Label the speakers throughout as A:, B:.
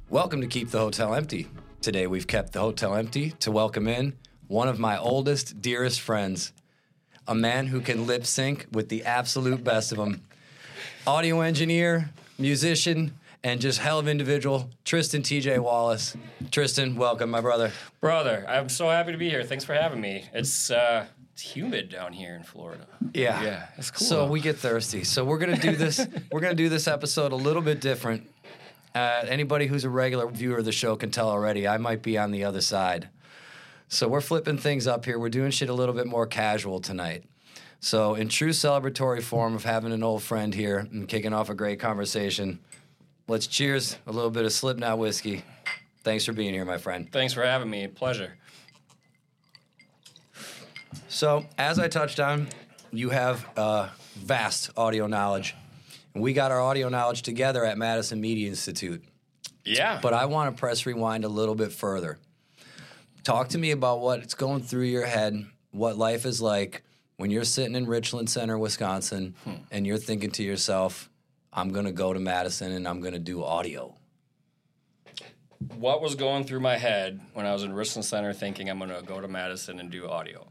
A: Welcome to Keep the Hotel Empty. Today we've kept the hotel empty to welcome in one of my oldest, dearest friends, a man who can lip sync with the absolute best of them. Audio engineer, musician, and just hell of individual, Tristan T.J. Wallace. Tristan, welcome, my brother.
B: Brother, I'm so happy to be here. Thanks for having me. It's humid down here in Florida.
A: Yeah,
B: it's cool.
A: So we get thirsty. So we're gonna do this. We're gonna do this episode a little bit different. Anybody who's a regular viewer of the show can tell already. I might be on the other side. So we're flipping things up here. We're doing shit a little bit more casual tonight. So in true celebratory form of having an old friend here and kicking off a great conversation, let's cheers a little bit of Slipknot whiskey. Thanks for being here, my friend.
B: Thanks for having me. Pleasure.
A: So, as I touched on, you have vast audio knowledge. And we got our audio knowledge together at Madison Media Institute.
B: Yeah.
A: But I want to press rewind a little bit further. Talk to me about what's going through your head, what life is like when you're sitting in Richland Center, Wisconsin, and you're thinking to yourself, I'm going to go to Madison and I'm going to do audio.
B: What was going through my head when I was in Richland Center thinking I'm going to go to Madison and do audio?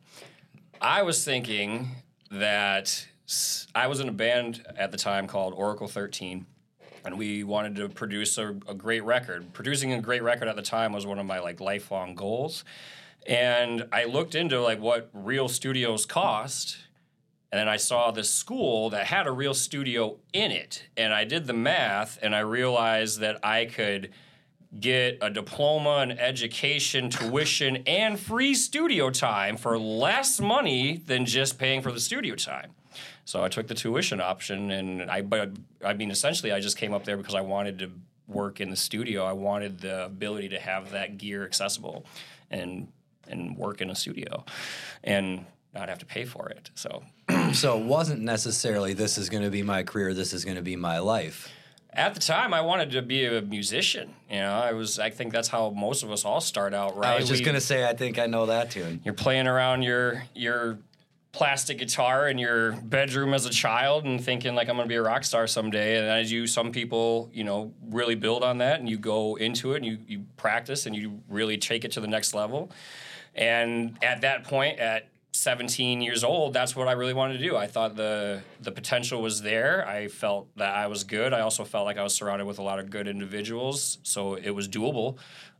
B: I was thinking that I was in a band at the time called Oracle 13, and we wanted to produce a great record. Producing a great record at the time was one of my lifelong goals. And I looked into what real studios cost, and then I saw this school that had a real studio in it. And I did the math, and I realized that I could get a diploma, an education, tuition, and free studio time for less money than just paying for the studio time. So I took the tuition option, and essentially I just came up there because I wanted to work in the studio. I wanted the ability to have that gear accessible and work in a studio and not have to pay for it. So
A: it wasn't necessarily this is going to be my career, this is going to be my life.
B: At the time, I wanted to be a musician. I think that's how most of us all start out, right?
A: I was just going to say, I think I know that tune.
B: You're playing around your plastic guitar in your bedroom as a child and thinking I'm going to be a rock star someday. And as some people, really build on that and you go into it and you practice and you really take it to the next level. And at that point, at 17 years old, that's what I really wanted to do. I thought the potential was there. I felt that I was good. I also felt like I was surrounded with a lot of good individuals, so it was doable.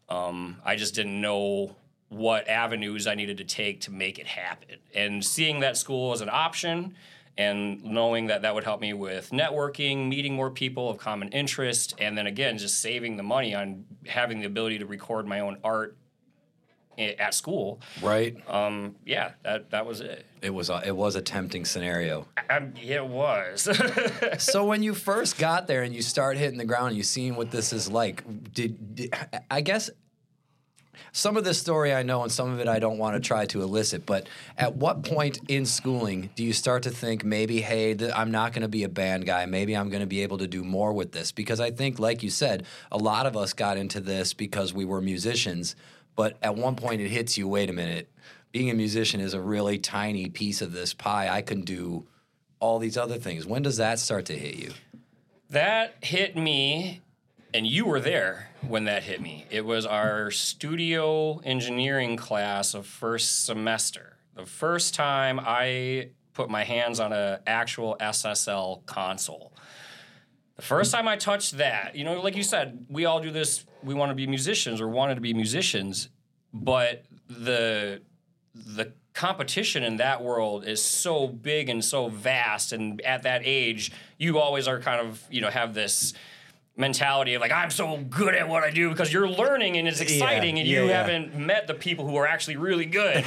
B: I just didn't know what avenues I needed to take to make it happen. And seeing that school as an option and knowing that would help me with networking, meeting more people of common interest, and then again, just saving the money on having the ability to record my own art at school.
A: Right.
B: That was it.
A: It was a tempting scenario.
B: It was.
A: So when you first got there and you start hitting the ground and you seen what this is like, did I guess some of this story I know and some of it I don't want to try to elicit, but at what point in schooling do you start to think maybe, hey, I'm not going to be a band guy, maybe I'm going to be able to do more with this? Because I think, like you said, a lot of us got into this because we were musicians. But at one point it hits you, wait a minute, being a musician is a really tiny piece of this pie. I can do all these other things. When does that start to hit you?
B: That hit me, and you were there when that hit me. It was our studio engineering class of first semester. The first time I put my hands on an actual SSL console. The first time I touched that, like you said, we all do this. We want to be musicians or wanted to be musicians, but the competition in that world is so big and so vast. And at that age, you always are kind of, have this mentality of I'm so good at what I do because you're learning and it's exciting you haven't met the people who are actually really good,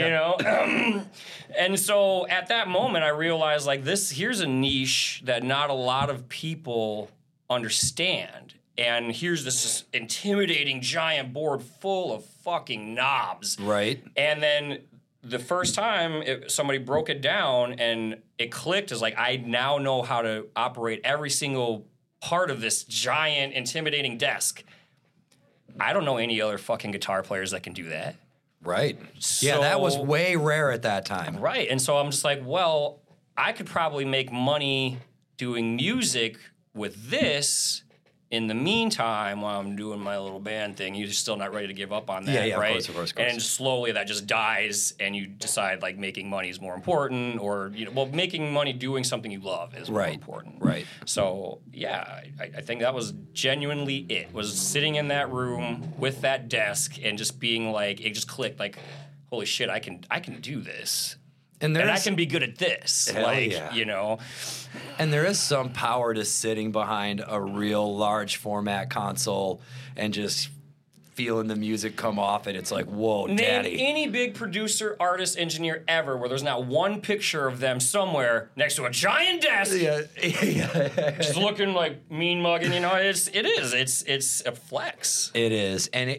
B: And so at that moment I realized here's a niche that not a lot of people understand. And here's this intimidating giant board full of fucking knobs.
A: Right.
B: And then the first time somebody broke it down and it clicked is I now know how to operate every single part of this giant, intimidating desk. I don't know any other fucking guitar players that can do that.
A: Right.
B: So,
A: yeah, that was way rare at that time.
B: Right. And so I'm just I could probably make money doing music with this in the meantime, while I'm doing my little band thing, you're still not ready to give up on that,
A: Yeah,
B: right?
A: Of course.
B: And slowly that just dies, and you decide like making money is more important, or making money doing something you love is more important,
A: right?
B: So yeah, I think that was genuinely it. Was sitting in that room with that desk and just being like, it just clicked, like, holy shit, I can do this. And I can be good at this.
A: And there is some power to sitting behind a real large format console and just feeling the music come off it. It's like, whoa, daddy.
B: Name any big producer, artist, engineer ever where there's not one picture of them somewhere next to a giant desk. Just looking like mean mugging, It's a flex.
A: It is. And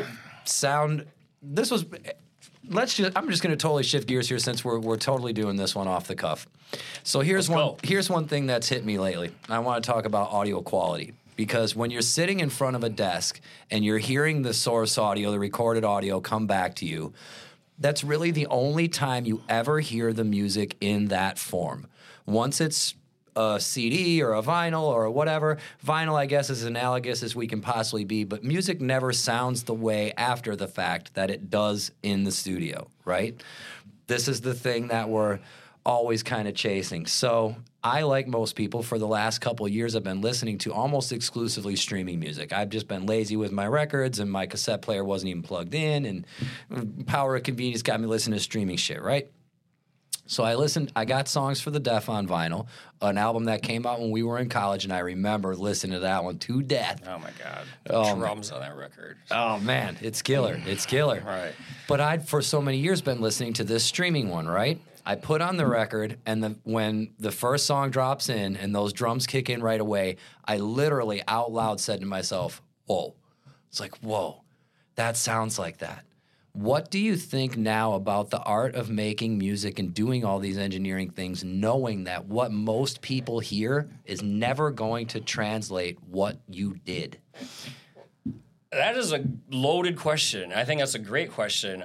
A: I'm just going to totally shift gears here since we're totally doing this one off the cuff. So here's one thing that's hit me lately. I want to talk about audio quality, because when you're sitting in front of a desk and you're hearing the source audio, the recorded audio come back to you, that's really the only time you ever hear the music in that form. Once it's a CD or a vinyl or whatever. Vinyl, I guess, is analogous as we can possibly be, but music never sounds the way after the fact that it does in the studio, right? This is the thing that we're always kind of chasing. So I, like most people, for the last couple of years, I've been listening to almost exclusively streaming music. I've just been lazy with my records, and my cassette player wasn't even plugged in, and power of convenience got me listening to streaming shit, right? So I got Songs for the Deaf on vinyl, an album that came out when we were in college, and I remember listening to that one to death.
B: Oh, my God. The drums on that record.
A: Oh, man. It's killer. It's killer.
B: Right.
A: But I'd, for so many years, been listening to this streaming one, right? I put on the record, and when the first song drops in and those drums kick in right away, I literally out loud said to myself, whoa. It's like, whoa, that sounds like that. What do you think now about the art of making music and doing all these engineering things, knowing that what most people hear is never going to translate what you did?
B: That is a loaded question. I think that's a great question.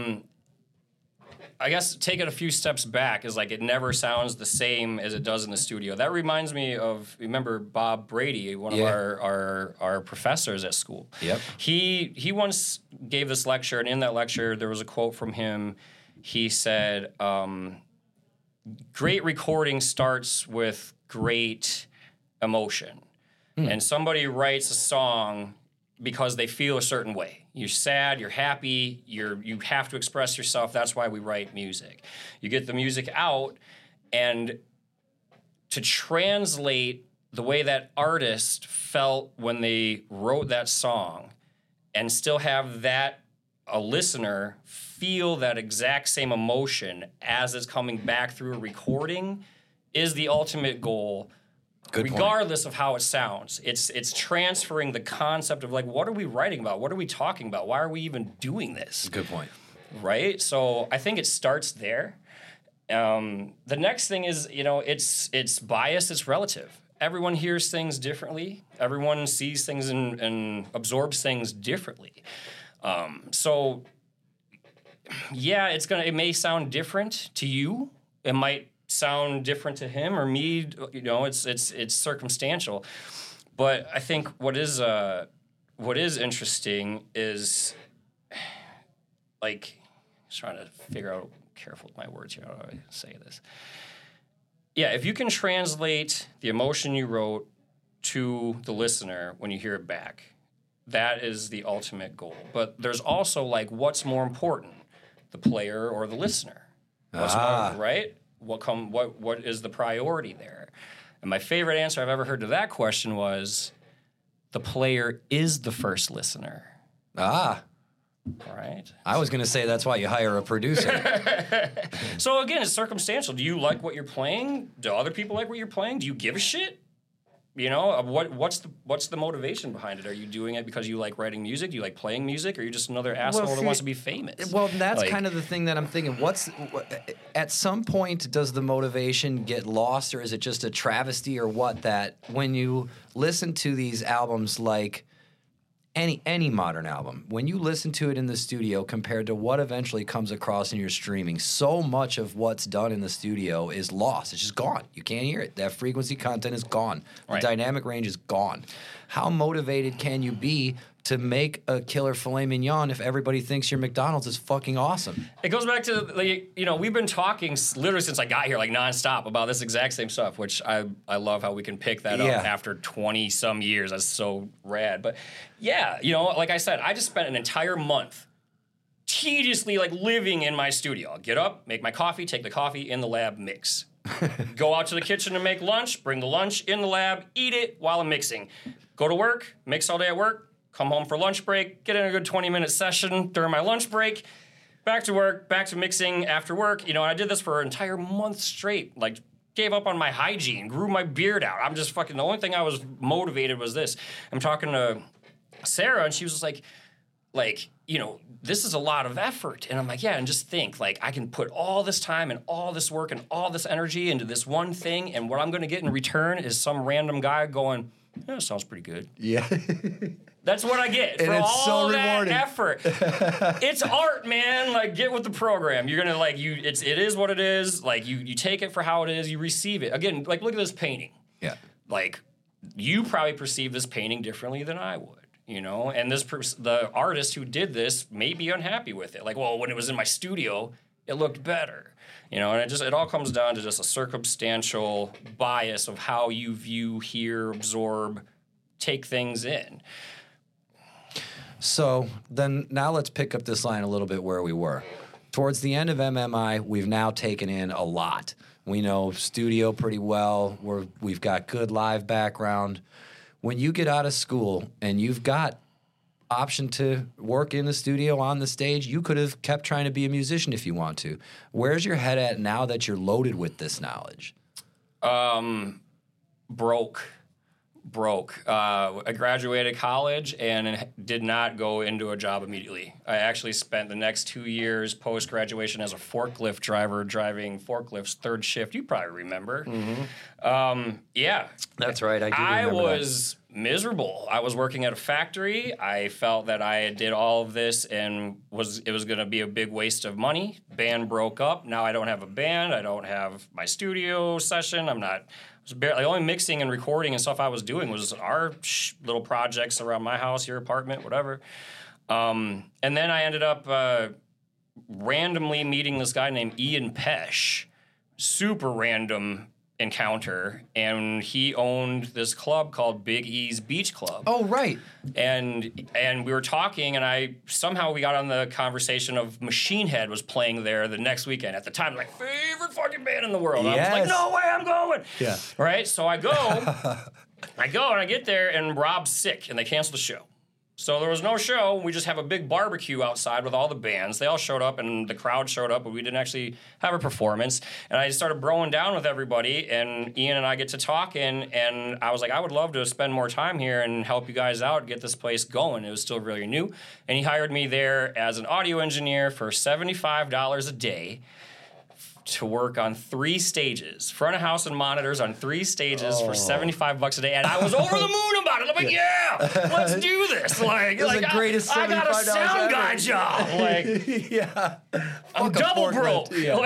B: I guess take it a few steps back is like it never sounds the same as it does in the studio. That reminds me of, remember Bob Brady, one of our professors at school.
A: Yep.
B: He once gave this lecture, and in that lecture there was a quote from him. He said, great recording starts with great emotion. And somebody writes a song because they feel a certain way. You're sad, you're happy, you have to express yourself. That's why we write music. You get the music out, and to translate the way that artist felt when they wrote that song and still have a listener feel that exact same emotion as it's coming back through a recording is the ultimate goal. Regardless of how it sounds, it's transferring the concept of like, what are we writing about? What are we talking about? Why are we even doing this?
A: Good point.
B: Right? So I think it starts there. The next thing is, it's bias, it's relative. Everyone hears things differently. Everyone sees things and absorbs things differently. So yeah, it may sound different to you. It might sound different to him or me, it's circumstantial. But I think what is interesting is, like, just trying to figure out, careful with my words here, how do I say this? Yeah, if you can translate the emotion you wrote to the listener when you hear it back, that is the ultimate goal. But there's also, like, what's more important, the player or the listener? What's more, right? What is the priority there? And my favorite answer I've ever heard to that question was, the player is the first listener. Right?
A: I was going to say that's why you hire a producer.
B: So again, it's circumstantial. Do you like what you're playing? Do other people like what you're playing? Do you give a shit? What's the motivation behind it? Are you doing it because you like writing music? Do you like playing music? Or are you just another asshole that wants to be famous?
A: Well, that's kind of the thing that I'm thinking. At some point, does the motivation get lost, or is it just a travesty or what, that when you listen to these albums like any modern album, when you listen to it in the studio compared to what eventually comes across in your streaming, so much of what's done in the studio is lost. It's just gone. You can't hear it. That frequency content is gone. The dynamic range is gone. How motivated can you be to make a killer filet mignon if everybody thinks your McDonald's is fucking awesome?
B: It goes back to, like, you know, we've been talking literally since I got here, like, nonstop about this exact same stuff, which I love how we can pick that up after 20-some years. That's so rad. But, yeah, you know, like I said, I just spent an entire month tediously, like, living in my studio. I'll get up, make my coffee, take the coffee in the lab, mix. Go out to the kitchen to make lunch, bring the lunch in the lab, eat it while I'm mixing. Go to work, mix all day at work, come home for lunch break, get in a good 20-minute session during my lunch break, back to work, back to mixing after work. You know, I did this for an entire month straight. Like, gave up on my hygiene, grew my beard out. I'm just fucking, the only thing I was motivated was this. I'm talking to Sarah, and she was just like, you know, this is a lot of effort. And I'm like, yeah, and just think, like, I can put all this time and all this work and all this energy into this one thing, and what I'm going to get in return is some random guy going, yeah, sounds pretty good.
A: Yeah.
B: That's what I get for all that effort. It's art, man. Like, get with the program. You're gonna like it is what it is. Like, you take it for how it is. You receive it. Again, like, look at this painting.
A: Yeah.
B: Like, you probably perceive this painting differently than I would. You know, and the artist who did this may be unhappy with it. Like, well, when it was in my studio, it looked better. You know, and it all comes down to just a circumstantial bias of how you view, hear, absorb, take things in.
A: So then now let's pick up this line a little bit where we were. Towards the end of MMI, we've now taken in a lot. We know studio pretty well. We've got good live background. When you get out of school and you've got option to work in the studio, on the stage, you could have kept trying to be a musician if you want to. Where's your head at now that you're loaded with this knowledge?
B: Broke. I graduated college and did not go into a job immediately. I actually spent the next 2 years post-graduation as a forklift driver, driving forklifts, third shift. You probably remember. Mm-hmm. Yeah.
A: That's right. I
B: was miserable. I was working at a factory. I felt that I did all of this and it was going to be a big waste of money. Band broke up. Now I don't have a band. I don't have my studio session. The only mixing and recording and stuff I was doing was our little projects around my house, your apartment, whatever. And then I ended up randomly meeting this guy named Ian Pesh. Super random encounter. And he owned this club called Big E's Beach Club.
A: Oh, right.
B: And we were talking, and we got on the conversation of Machine Head was playing there the next weekend. At the time, like, favorite fucking band in the world.
A: Yes.
B: I was like, no way, I'm going.
A: Yeah.
B: Right? So I go, and I get there, and Rob's sick, and they cancel the show. So there was no show. We just have a big barbecue outside with all the bands. They all showed up, and the crowd showed up, but we didn't actually have a performance. And I started broing down with everybody, and Ian and I get to talking, and I was like, I would love to spend more time here and help you guys out, get this place going. It was still really new. And he hired me there as an audio engineer for $75 a day to work on 3 stages, front of house and monitors on 3 stages for $75 a day, and I was over the moon about it. I'm like, yeah, let's do this. Like,
A: the greatest $75
B: I got a sound guy job. Like,
A: yeah,
B: I'm double broke.
A: Yeah.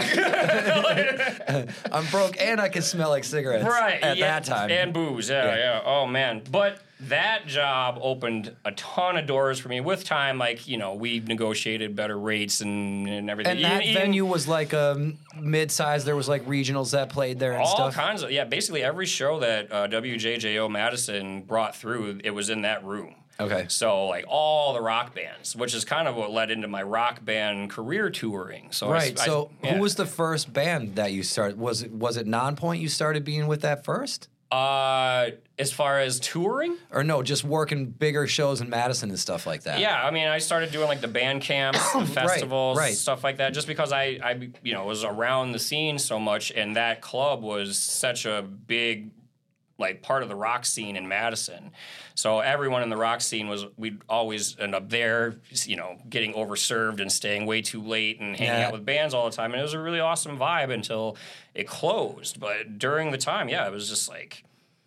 A: I'm broke, and I can smell like cigarettes.
B: Right
A: at that time,
B: and booze. Yeah. Oh man, but that job opened a ton of doors for me. With time, like, you know, we negotiated better rates and everything.
A: And that venue was like a mid-size. There was like regionals that played there and
B: all
A: stuff.
B: All kinds of, yeah. Basically, every show that WJJO Madison brought through, it was in that room.
A: Okay.
B: So, like, all the rock bands, which is kind of what led into my rock band career touring. So
A: right. Who was the first band that you started? Was it Nonpoint you started being with that first?
B: As far as touring?
A: Or no, just working bigger shows in Madison and stuff like that.
B: Yeah, I mean, I started doing like the band camps, the festivals,
A: right.
B: stuff like that, just because I was around the scene so much, and that club was such a big, like, part of the rock scene in Madison. So everyone in the rock scene we'd always end up there, you know, getting overserved and staying way too late and hanging out with bands all the time. And it was a really awesome vibe until it closed. But during the time, it was just like,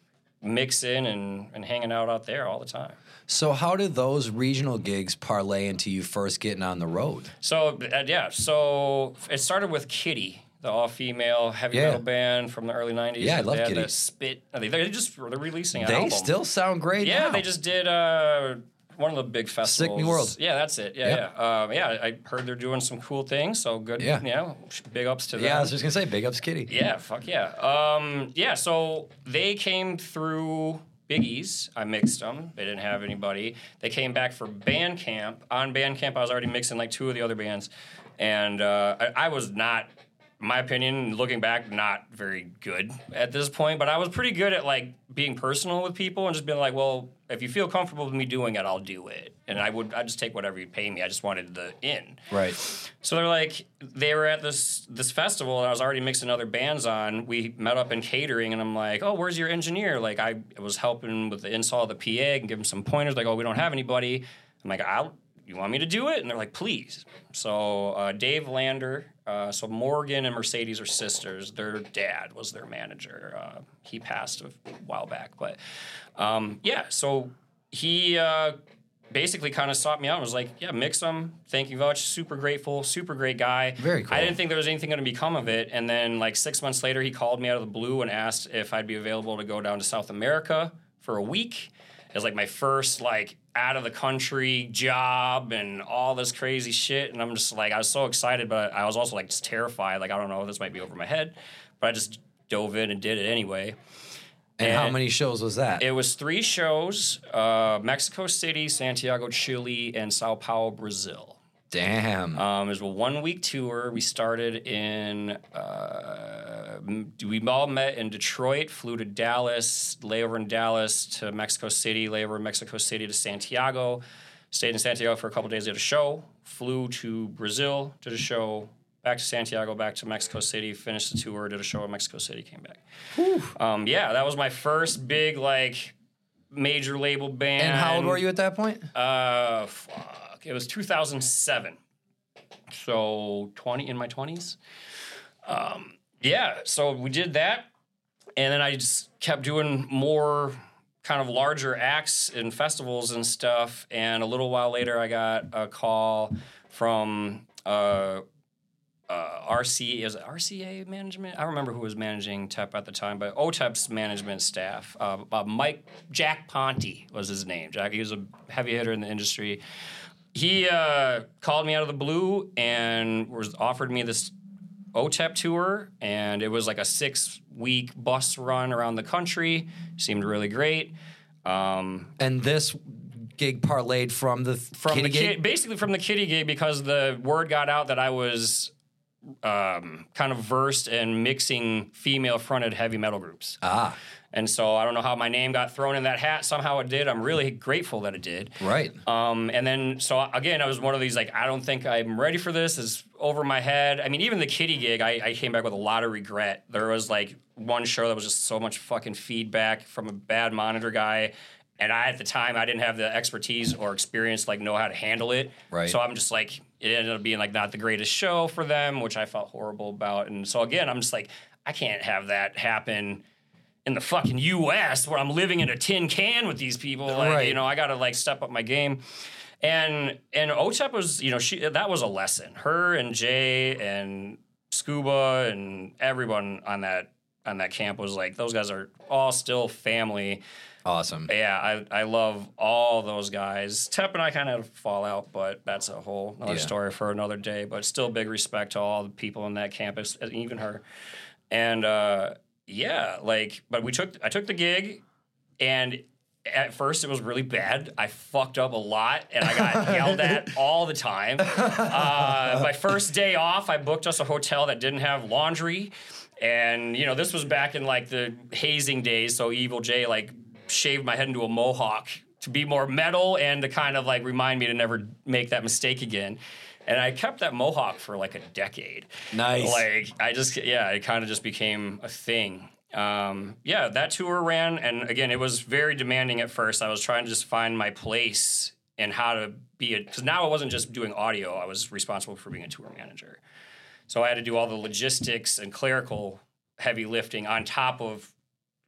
B: mixing and hanging out there all the time.
A: So how did those regional gigs parlay into you first getting on the road?
B: So so it started with Kitty, the all-female heavy metal band from the early 90s.
A: Yeah, I love
B: they
A: Kitty.
B: Had Spit. They're releasing an
A: They
B: album.
A: still sound great
B: Yeah,
A: now.
B: they just did one of the big festivals.
A: Sick New World.
B: Yeah, that's it. Yeah. I heard they're doing some cool things, so good.
A: Yeah.
B: Big ups to them.
A: Yeah, I was just going to say, big ups Kitty.
B: Yeah, fuck yeah. So they came through Biggie's. I mixed them. They didn't have anybody. They came back for Bandcamp. On Bandcamp, I was already mixing like 2 of the other bands. And I was not, in my opinion, looking back, not very good at this point. But I was pretty good at like being personal with people and just being like, well, if you feel comfortable with me doing it, I'll do it. And I'd just take whatever you pay me. I just wanted the in.
A: Right.
B: So they were at this festival and I was already mixing other bands on. We met up in catering and I'm like, oh, where's your engineer? Like I was helping with the install of the PA and give them some pointers. Like, oh, we don't have anybody. I'm like, you want me to do it? And they're like, please. So Dave Lander, so Morgan and Mercedes are sisters. Their dad was their manager. He passed a while back. But so he basically kind of sought me out and was like, yeah, mix them. Thank you much. Super grateful. Super great guy.
A: Very cool.
B: I didn't think there was anything going to become of it. And then like 6 months later, he called me out of the blue and asked if I'd be available to go down to South America for a week. It was like my first like out of the country job and all this crazy shit. And I'm just like, I was so excited, but I was also like just terrified. Like, I don't know, this might be over my head. But I just dove in and did it anyway.
A: And how many shows was that?
B: It was 3 shows, Mexico City, Santiago, Chile, and Sao Paulo, Brazil.
A: Damn.
B: It was a 1-week tour. We started we all met in Detroit, flew to Dallas, layover in Dallas to Mexico City, layover in Mexico City to Santiago, stayed in Santiago for a couple days, did a show, flew to Brazil, did a show, back to Santiago, back to Mexico City, finished the tour, did a show in Mexico City, came back. That was my first big, like, major label band.
A: And how old were you at that point?
B: It was 2007. So in my 20s. So we did that. And then I just kept doing more kind of larger acts in festivals and stuff. And a little while later, I got a call from RCA management? I don't remember who was managing TEP at the time, but OTEP's management staff. Jack Ponte was his name. He was a heavy hitter in the industry. He called me out of the blue and offered me this OTEP tour, and it was like a 6-week bus run around the country. Seemed really great.
A: And this gig parlayed from the Kitty gig?
B: Basically from the Kitty gig, because the word got out that I was kind of versed in mixing female-fronted heavy metal groups.
A: Ah.
B: And so I don't know how my name got thrown in that hat. Somehow it did. I'm really grateful that it did.
A: Right.
B: And then, so again, I was one of these, like, I don't think I'm ready for this. It's over my head. I mean, even the Kitty gig, I came back with a lot of regret. There was, like, one show that was just so much fucking feedback from a bad monitor guy. And at the time, I didn't have the expertise or experience, like, know how to handle it.
A: Right.
B: So I'm just like, it ended up being, like, not the greatest show for them, which I felt horrible about. And so, again, I'm just like, I can't have that happen in the fucking U.S. where I'm living in a tin can with these people. Like,
A: right.
B: You know, I got to, like, step up my game. And OTEP was, you know, that was a lesson. Her and Jay and Scuba and everyone on that camp was like, those guys are all still family.
A: Awesome.
B: Yeah, I love all those guys. Tep and I kind of had a fallout, but that's a whole other story for another day. But still big respect to all the people in that campus, even her. And but I took the gig, and at first it was really bad. I fucked up a lot, and I got yelled at all the time. My first day off, I booked us a hotel that didn't have laundry. And, you know, this was back in, like, the hazing days, so Evil J, like, shaved my head into a mohawk to be more metal and to kind of, like, remind me to never make that mistake again. And I kept that mohawk for, like, a decade.
A: Nice.
B: Like, it kind of just became a thing. That tour ran, and again, it was very demanding at first. I was trying to just find my place and how to be because now I wasn't just doing audio, I was responsible for being a tour manager. So I had to do all the logistics and clerical heavy lifting on top of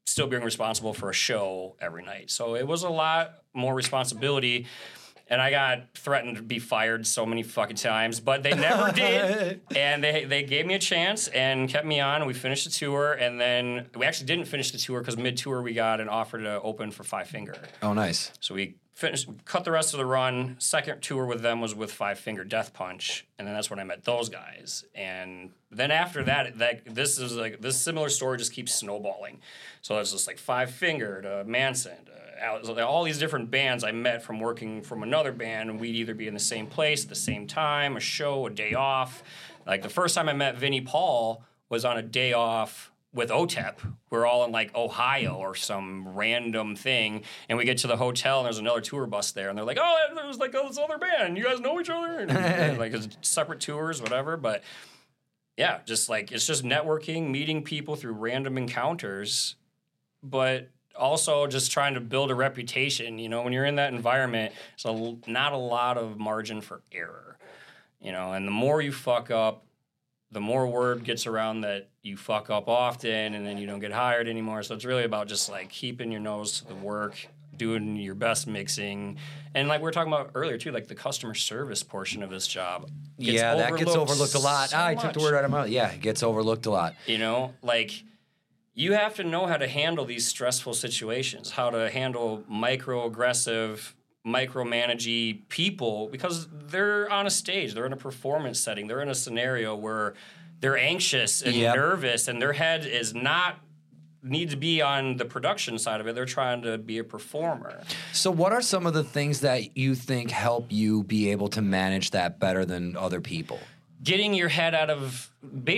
B: still being responsible for a show every night. So it was a lot more responsibility. And I got threatened to be fired so many fucking times, but they never did. And they gave me a chance and kept me on. And we finished the tour, and then we actually didn't finish the tour because mid-tour we got an offer to open for Five Finger.
A: Oh, nice.
B: So we cut the rest of the run. Second tour with them was with Five Finger Death Punch, and then that's when I met those guys. And then after that, this similar story just keeps snowballing. So it's just like Five Finger to Manson to all these different bands I met from working from another band, and we'd either be in the same place at the same time, a show, a day off. Like the first time I met Vinnie Paul was on a day off with OTEP. We're all in like Ohio or some random thing, and we get to the hotel and there's another tour bus there, and they're like, "Oh, there was like this other band. You guys know each other?" And like it's separate tours, whatever. But yeah, just like it's just networking, meeting people through random encounters, but also just trying to build a reputation. You know, when you're in that environment, it's not a lot of margin for error. You know, and the more you fuck up, the more word gets around that you fuck up often, and then you don't get hired anymore. So it's really about just like keeping your nose to the work, doing your best mixing, and like we were talking about earlier too, like the customer service portion of this job.
A: That gets overlooked a lot. I took the word out of my mouth. Yeah, it gets overlooked a lot.
B: You know, like you have to know how to handle these stressful situations, how to handle microaggressive, micromanagey people, because they're on a stage, they're in a performance setting, they're in a scenario where they're anxious and nervous, and their head is not need to be on the production side of it. They're trying to be a performer.
A: So what are some of the things that you think help you be able to manage that better than other people?
B: Getting your head out of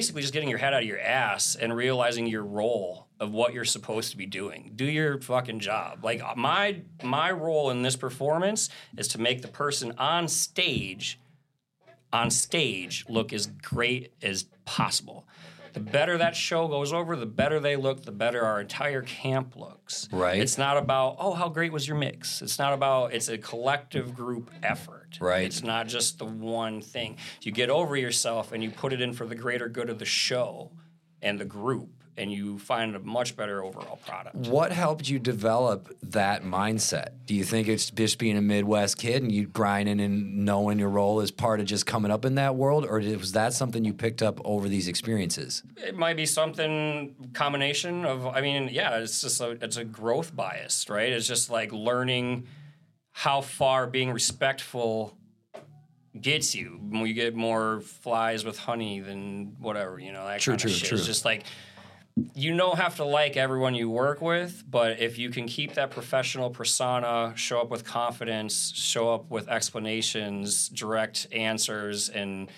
B: your ass and realizing your role of what you're supposed to be doing. Do your fucking job. Like my role in this performance is to make the person on stage look as great as possible. The better that show goes over, the better they look, the better our entire camp looks.
A: Right.
B: It's not about, oh, how great was your mix? It's not about, it's a collective group effort.
A: Right.
B: It's not just the one thing. You get over yourself and you put it in for the greater good of the show and the group, and you find a much better overall product.
A: What helped you develop that mindset? Do you think it's just being a Midwest kid and you grinding and knowing your role as part of just coming up in that world, or was that something you picked up over these experiences?
B: It might be something combination of, it's just it's a growth bias, right? It's just like learning how far being respectful gets you. When you get more flies with honey than whatever, that kind of shit. True. It's just like, you don't have to like everyone you work with, but if you can keep that professional persona, show up with confidence, show up with explanations, direct answers, and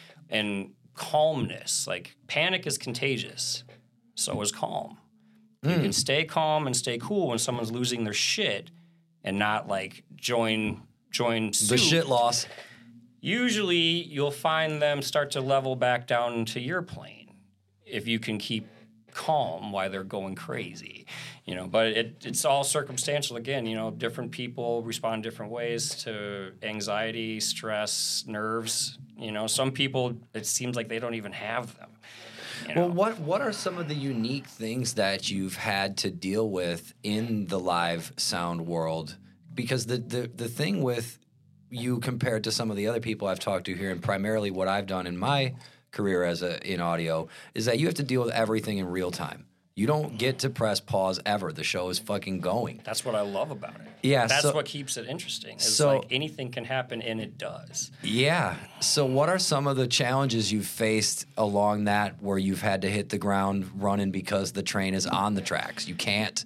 B: calmness. Like, panic is contagious. So is calm. You can stay calm and stay cool when someone's losing their shit and not, like, join suit.
A: The shit loss.
B: Usually, you'll find them start to level back down to your plane if you can keep calm while they're going crazy, but it's all circumstantial again. Different people respond different ways to anxiety, stress, nerves. Some people, it seems like they don't even have them.
A: Well, what are some of the unique things that you've had to deal with in the live sound world? Because the thing with you compared to some of the other people I've talked to here, and primarily what I've done in my career in audio, is that you have to deal with everything in real time. You don't get to press pause ever. The show is fucking going.
B: That's what I love about it.
A: Yeah,
B: that's what keeps it interesting. It's like anything can happen, and it does. Yeah.
A: So what are some of the challenges you've faced along that where you've had to hit the ground running because the train is on the tracks? You can't.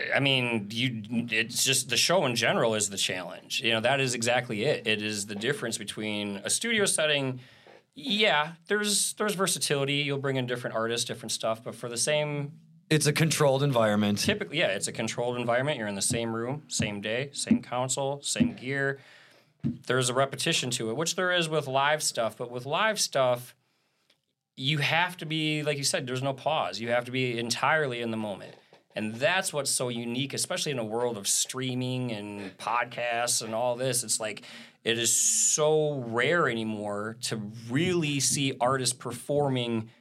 B: It's just the show in general is the challenge. That is exactly it. It is the difference between a studio setting. Yeah, there's versatility. You'll bring in different artists, different stuff, but for the same...
A: It's a controlled environment.
B: Typically, yeah, it's a controlled environment. You're in the same room, same day, same console, same gear. There's a repetition to it, which there is with live stuff, but with live stuff, you have to be, like you said, there's no pause. You have to be entirely in the moment. And that's what's so unique, especially in a world of streaming and podcasts and all this. It's like... It is so rare anymore to really see artists performing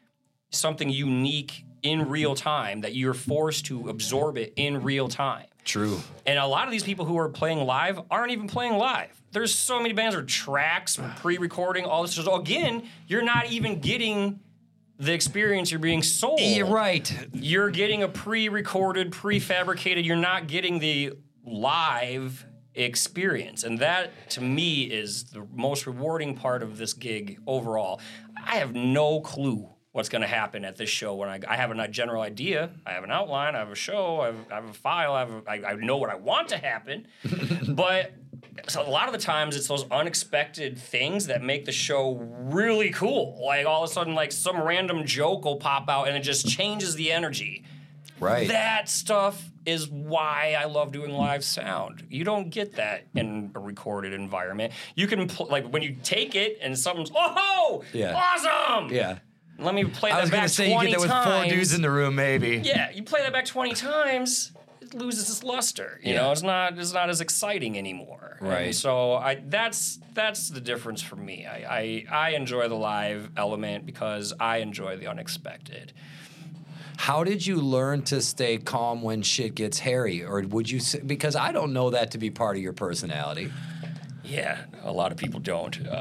B: something unique in real time, that you're forced to absorb it in real time.
A: True.
B: And a lot of these people who are playing live aren't even playing live. There's so many bands or tracks, pre-recording, all this. So again, you're not even getting the experience you're being sold.
A: You're right.
B: You're getting a pre-recorded, prefabricated. You're not getting the live experience. And that, to me, is the most rewarding part of this gig overall. I have no clue what's going to happen at this show. When I have a general idea, I have an outline, I have a show, I have a file, I know what I want to happen. But so a lot of the times it's those unexpected things that make the show really cool. Like all of a sudden, like some random joke will pop out and it just changes the energy.
A: Right.
B: That stuff is why I love doing live sound. You don't get that in a recorded environment. You can like when you take it and something's awesome.
A: Yeah.
B: Let me play that back 20 times.
A: I was going to say you get that with 4 dudes in the room, maybe.
B: Yeah, you play that back 20 times, it loses its luster. You know, it's not as exciting anymore.
A: Right.
B: And so that's the difference for me. I enjoy the live element because I enjoy the unexpected.
A: How did you learn to stay calm when shit gets hairy? Or would you say, because I don't know that to be part of your personality.
B: Yeah, a lot of people don't.
A: And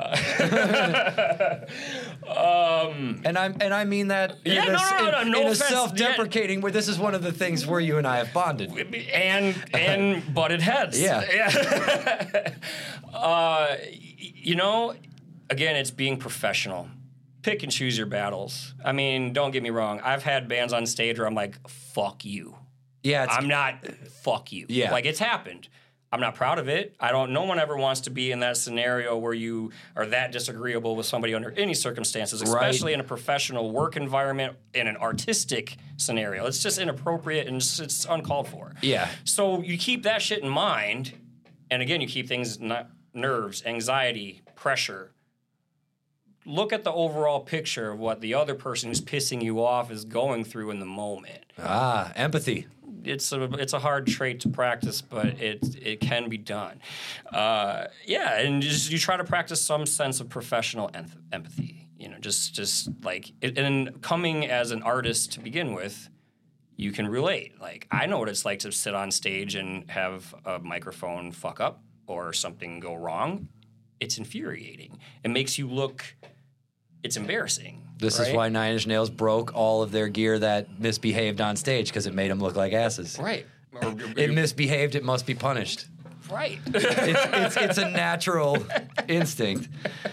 A: I mean that in a self-deprecating where this is one of the things where you and I have bonded.
B: And butted heads.
A: Yeah.
B: You know, again, it's being professional. Pick and choose your battles. I mean, don't get me wrong. I've had bands on stage where I'm like, fuck you.
A: Yeah.
B: I'm not, fuck you.
A: Yeah.
B: Like, it's happened. I'm not proud of it. No one ever wants to be in that scenario where you are that disagreeable with somebody under any circumstances, especially in a professional work environment, in an artistic scenario. It's just inappropriate and it's uncalled for.
A: Yeah.
B: So you keep that shit in mind, and again, you keep things, nerves, anxiety, pressure. Look at the overall picture of what the other person who's pissing you off is going through in the moment.
A: Empathy.
B: It's a hard trait to practice, but it can be done. And just you try to practice some sense of professional empathy. You know, just like and coming as an artist to begin with, you can relate. Like, I know what it's like to sit on stage and have a microphone fuck up or something go wrong. It's infuriating. It makes you look. It's embarrassing.
A: This is why Nine Inch Nails broke all of their gear that misbehaved on stage, because it made them look like asses.
B: Right.
A: It misbehaved, it must be punished.
B: Right.
A: It's a natural instinct.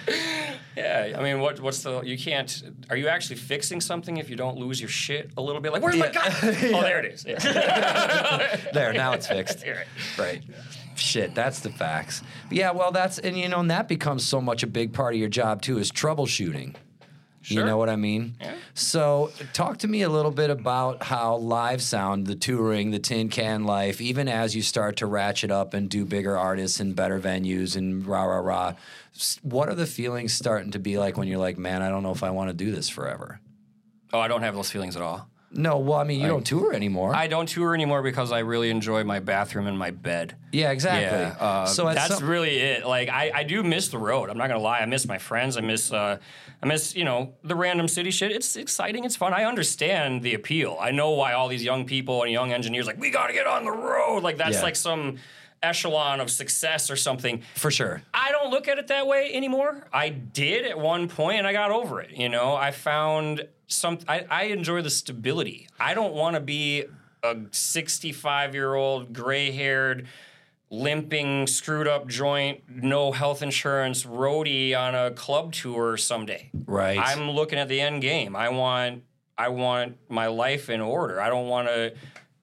B: Yeah, I mean, what's you can't, are you actually fixing something if you don't lose your shit a little bit? Like, where's my guy? Oh, there it is. Yeah.
A: There, now it's fixed. Right. Shit, that's the facts. Yeah, well, and that becomes so much a big part of your job, too, is troubleshooting. Sure. You know what I mean? Yeah. So talk to me a little bit about how live sound, the touring, the tin can life, even as you start to ratchet up and do bigger artists and better venues and rah. What are the feelings starting to be like when you're like, man, I don't know if I want to do this forever? Oh,
B: I don't have those feelings at all.
A: No, well, I mean, you don't tour anymore.
B: I don't tour anymore because I really enjoy my bathroom and my bed.
A: Yeah, exactly.
B: Yeah, so that's really it. Like, I do miss the road. I'm not gonna lie. I miss my friends. I miss the random city shit. It's exciting. It's fun. I understand the appeal. I know why all these young people and young engineers like, we gotta get on the road. Like, that's like some echelon of success or something.
A: For sure.
B: I don't look at it that way anymore. I did at one point and I got over it. You know, I found I enjoy the stability. I don't want to be a 65-year-old, gray-haired, limping, screwed up joint, no health insurance roadie on a club tour someday.
A: Right.
B: I'm looking at the end game. I want my life in order. I don't want to,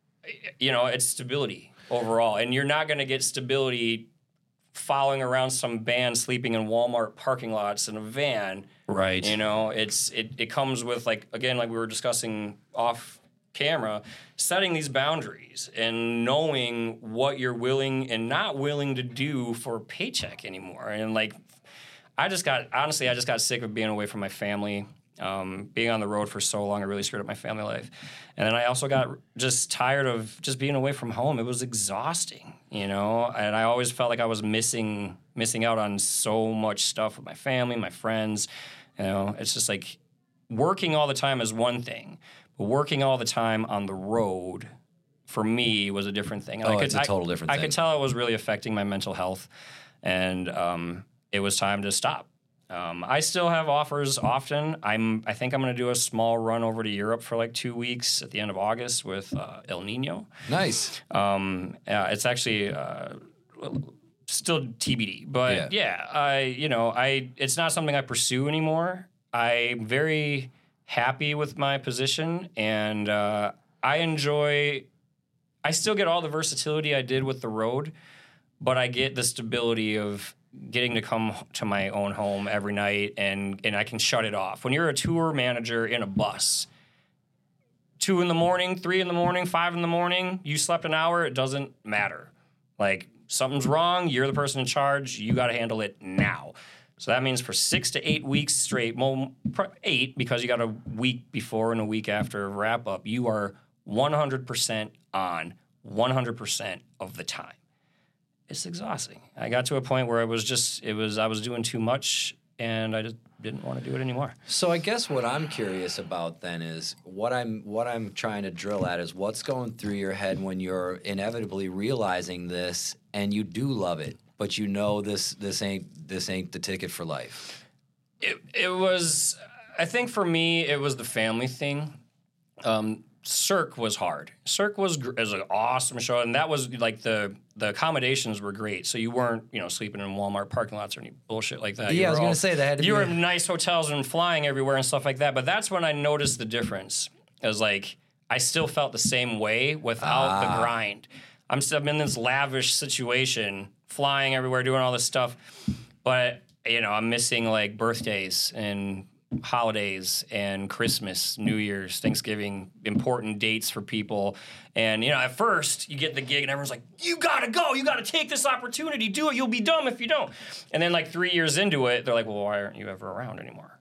B: it's stability overall. And you're not going to get stability following around some band sleeping in Walmart parking lots in a van.
A: Right.
B: You know, it comes with, like we were discussing off camera, setting these boundaries and knowing what you're willing and not willing to do for a paycheck anymore. And like, I just got sick of being away from my family. Being on the road for so long, it really screwed up my family life. And then I also got just tired of just being away from home. It was exhausting, and I always felt like I was missing out on so much stuff with my family, my friends. It's just like, working all the time is one thing, but working all the time on the road for me was a different thing.
A: Oh, it's a total different thing.
B: I could tell it was really affecting my mental health, and it was time to stop. I still have offers often. I think I'm going to do a small run over to Europe for like 2 weeks at the end of August with El Nino.
A: Nice.
B: Yeah, it's actually still TBD, but it's not something I pursue anymore. I'm very happy with my position, and I still get all the versatility I did with the road, but I get the stability of getting to come to my own home every night, and I can shut it off. When you're a tour manager in a bus, 2 a.m, 3 a.m, 5 a.m, you slept an hour, it doesn't matter. Like, something's wrong, you're the person in charge, you got to handle it now. So that means for 6 to 8 weeks straight, 8 because you got a week before and a week after wrap up, you are 100% on 100% of the time. It's exhausting. I got to a point where I was doing too much, and I just didn't want to do it anymore.
A: So I guess what I'm curious about then is what I'm trying to drill at is what's going through your head when you're inevitably realizing this and you do love it, but you know this ain't the ticket for life.
B: It was, I think for me, it was the family thing. Cirque was hard. Cirque was an awesome show, and that was like the accommodations were great. So you weren't sleeping in Walmart parking lots or any bullshit like that.
A: Yeah, I was going to say that.
B: You were in nice hotels and flying everywhere and stuff like that. But that's when I noticed the difference. It was like I still felt the same way without the grind. I'm in this lavish situation, flying everywhere, doing all this stuff, but I'm missing like birthdays and holidays and Christmas, New Year's, Thanksgiving, important dates for people. And, at first you get the gig and everyone's like, you got to go. You got to take this opportunity. Do it. You'll be dumb if you don't. And then like 3 years into it, they're like, well, why aren't you ever around anymore?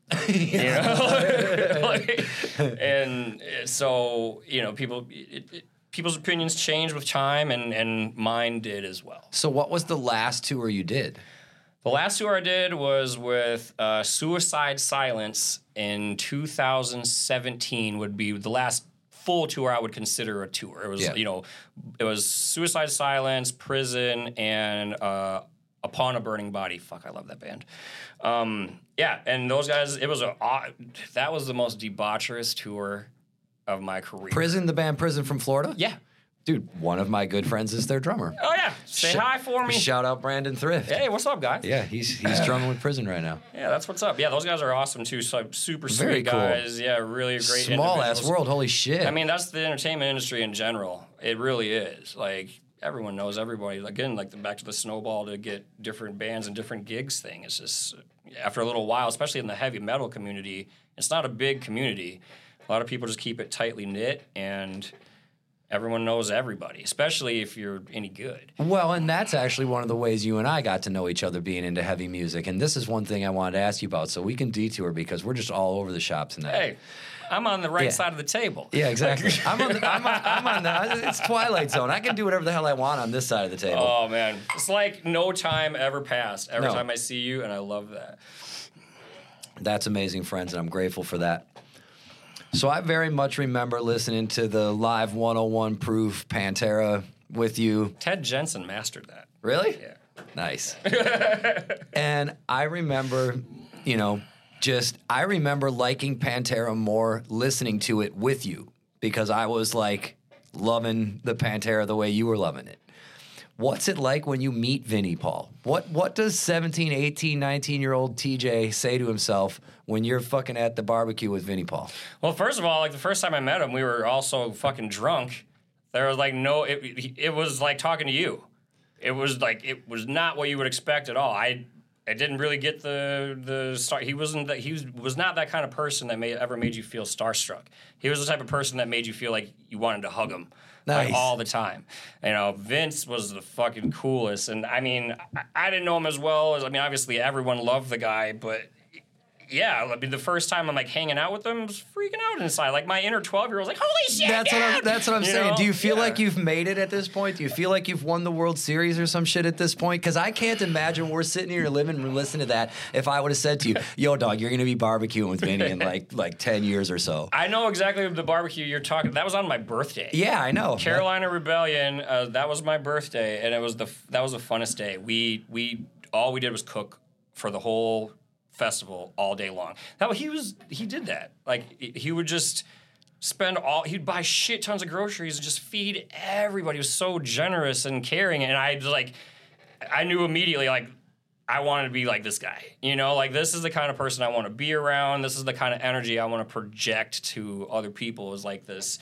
B: And so, people's opinions change with time, and mine did as well.
A: So what was the last tour you did?
B: The last tour I did was with Suicide Silence in 2017 would be the last full tour I would consider a tour. It was, it was Suicide Silence, Prison, and Upon a Burning Body. Fuck, I love that band. And those guys, that was the most debaucherous tour of my career.
A: Prison, the band Prison from Florida?
B: Yeah.
A: Dude, one of my good friends is their drummer.
B: Oh, yeah. Say hi for me.
A: Shout out Brandon Thrift.
B: Hey, what's up, guys?
A: Yeah, he's drumming with Prison right now.
B: Yeah, that's what's up. Yeah, those guys are awesome, too. So super
A: Very
B: sweet
A: cool.
B: guys. Yeah, really great
A: Small-ass world. Holy shit.
B: I mean, that's the entertainment industry in general. It really is. Like, everyone knows everybody. Again, like back to the snowball to get different bands and different gigs thing. It's just, after a little while, especially in the heavy metal community, it's not a big community. A lot of people just keep it tightly knit, and everyone knows everybody, especially if you're any good.
A: Well, and that's actually one of the ways you and I got to know each other being into heavy music. And this is one thing I wanted to ask you about, so we can detour because we're just all over the shop tonight.
B: Hey, I'm on the right side of the table.
A: Yeah, exactly. I'm on the, it's Twilight Zone. I can do whatever the hell I want on this side of the table.
B: Oh, man. It's like no time ever passed every time I see you, and I love that.
A: That's amazing, friends, and I'm grateful for that. So I very much remember listening to the Live 101 Proof Pantera with you.
B: Ted Jensen mastered that.
A: Really?
B: Yeah.
A: Nice. And I remember, I remember liking Pantera more listening to it with you because I was like loving the Pantera the way you were loving it. What's it like when you meet Vinnie Paul? What does 17, 18, 19-year-old TJ say to himself when you're fucking at the barbecue with Vinnie Paul?
B: Well, first of all, like the first time I met him, we were all so fucking drunk. There was like it was like talking to you. It was not what you would expect at all. I didn't really get the star. He was not that kind of person that ever made you feel starstruck. He was the type of person that made you feel like you wanted to hug him.
A: Nice.
B: Like, all the time. Vince was the fucking coolest. And I mean, I didn't know him as well as, obviously everyone loved the guy, but yeah, I mean, the first time I'm like hanging out with them, I was freaking out inside. Like my inner 12-year-old was like, "Holy shit!"
A: That's what I'm saying.
B: know?
A: Do you feel
B: Yeah.
A: like you've made it at this point? Do you feel like you've won the World Series or some shit at this point? Because I can't imagine we're sitting here living and listening to that. If I would have said to you, "Yo, dog, you're gonna be barbecuing with Vinny in like 10 years or so."
B: I know exactly the barbecue you're talking. That was on my birthday.
A: Yeah, I know.
B: Carolina Rebellion. That was my birthday, and that was the funnest day. All we did was cook for the whole festival all day long. He did that. Like he would just he'd buy shit tons of groceries and just feed everybody. He was so generous and caring, and I knew immediately like I wanted to be like this guy. You know, like this is the kind of person I want to be around. This is the kind of energy I want to project to other people. Is like this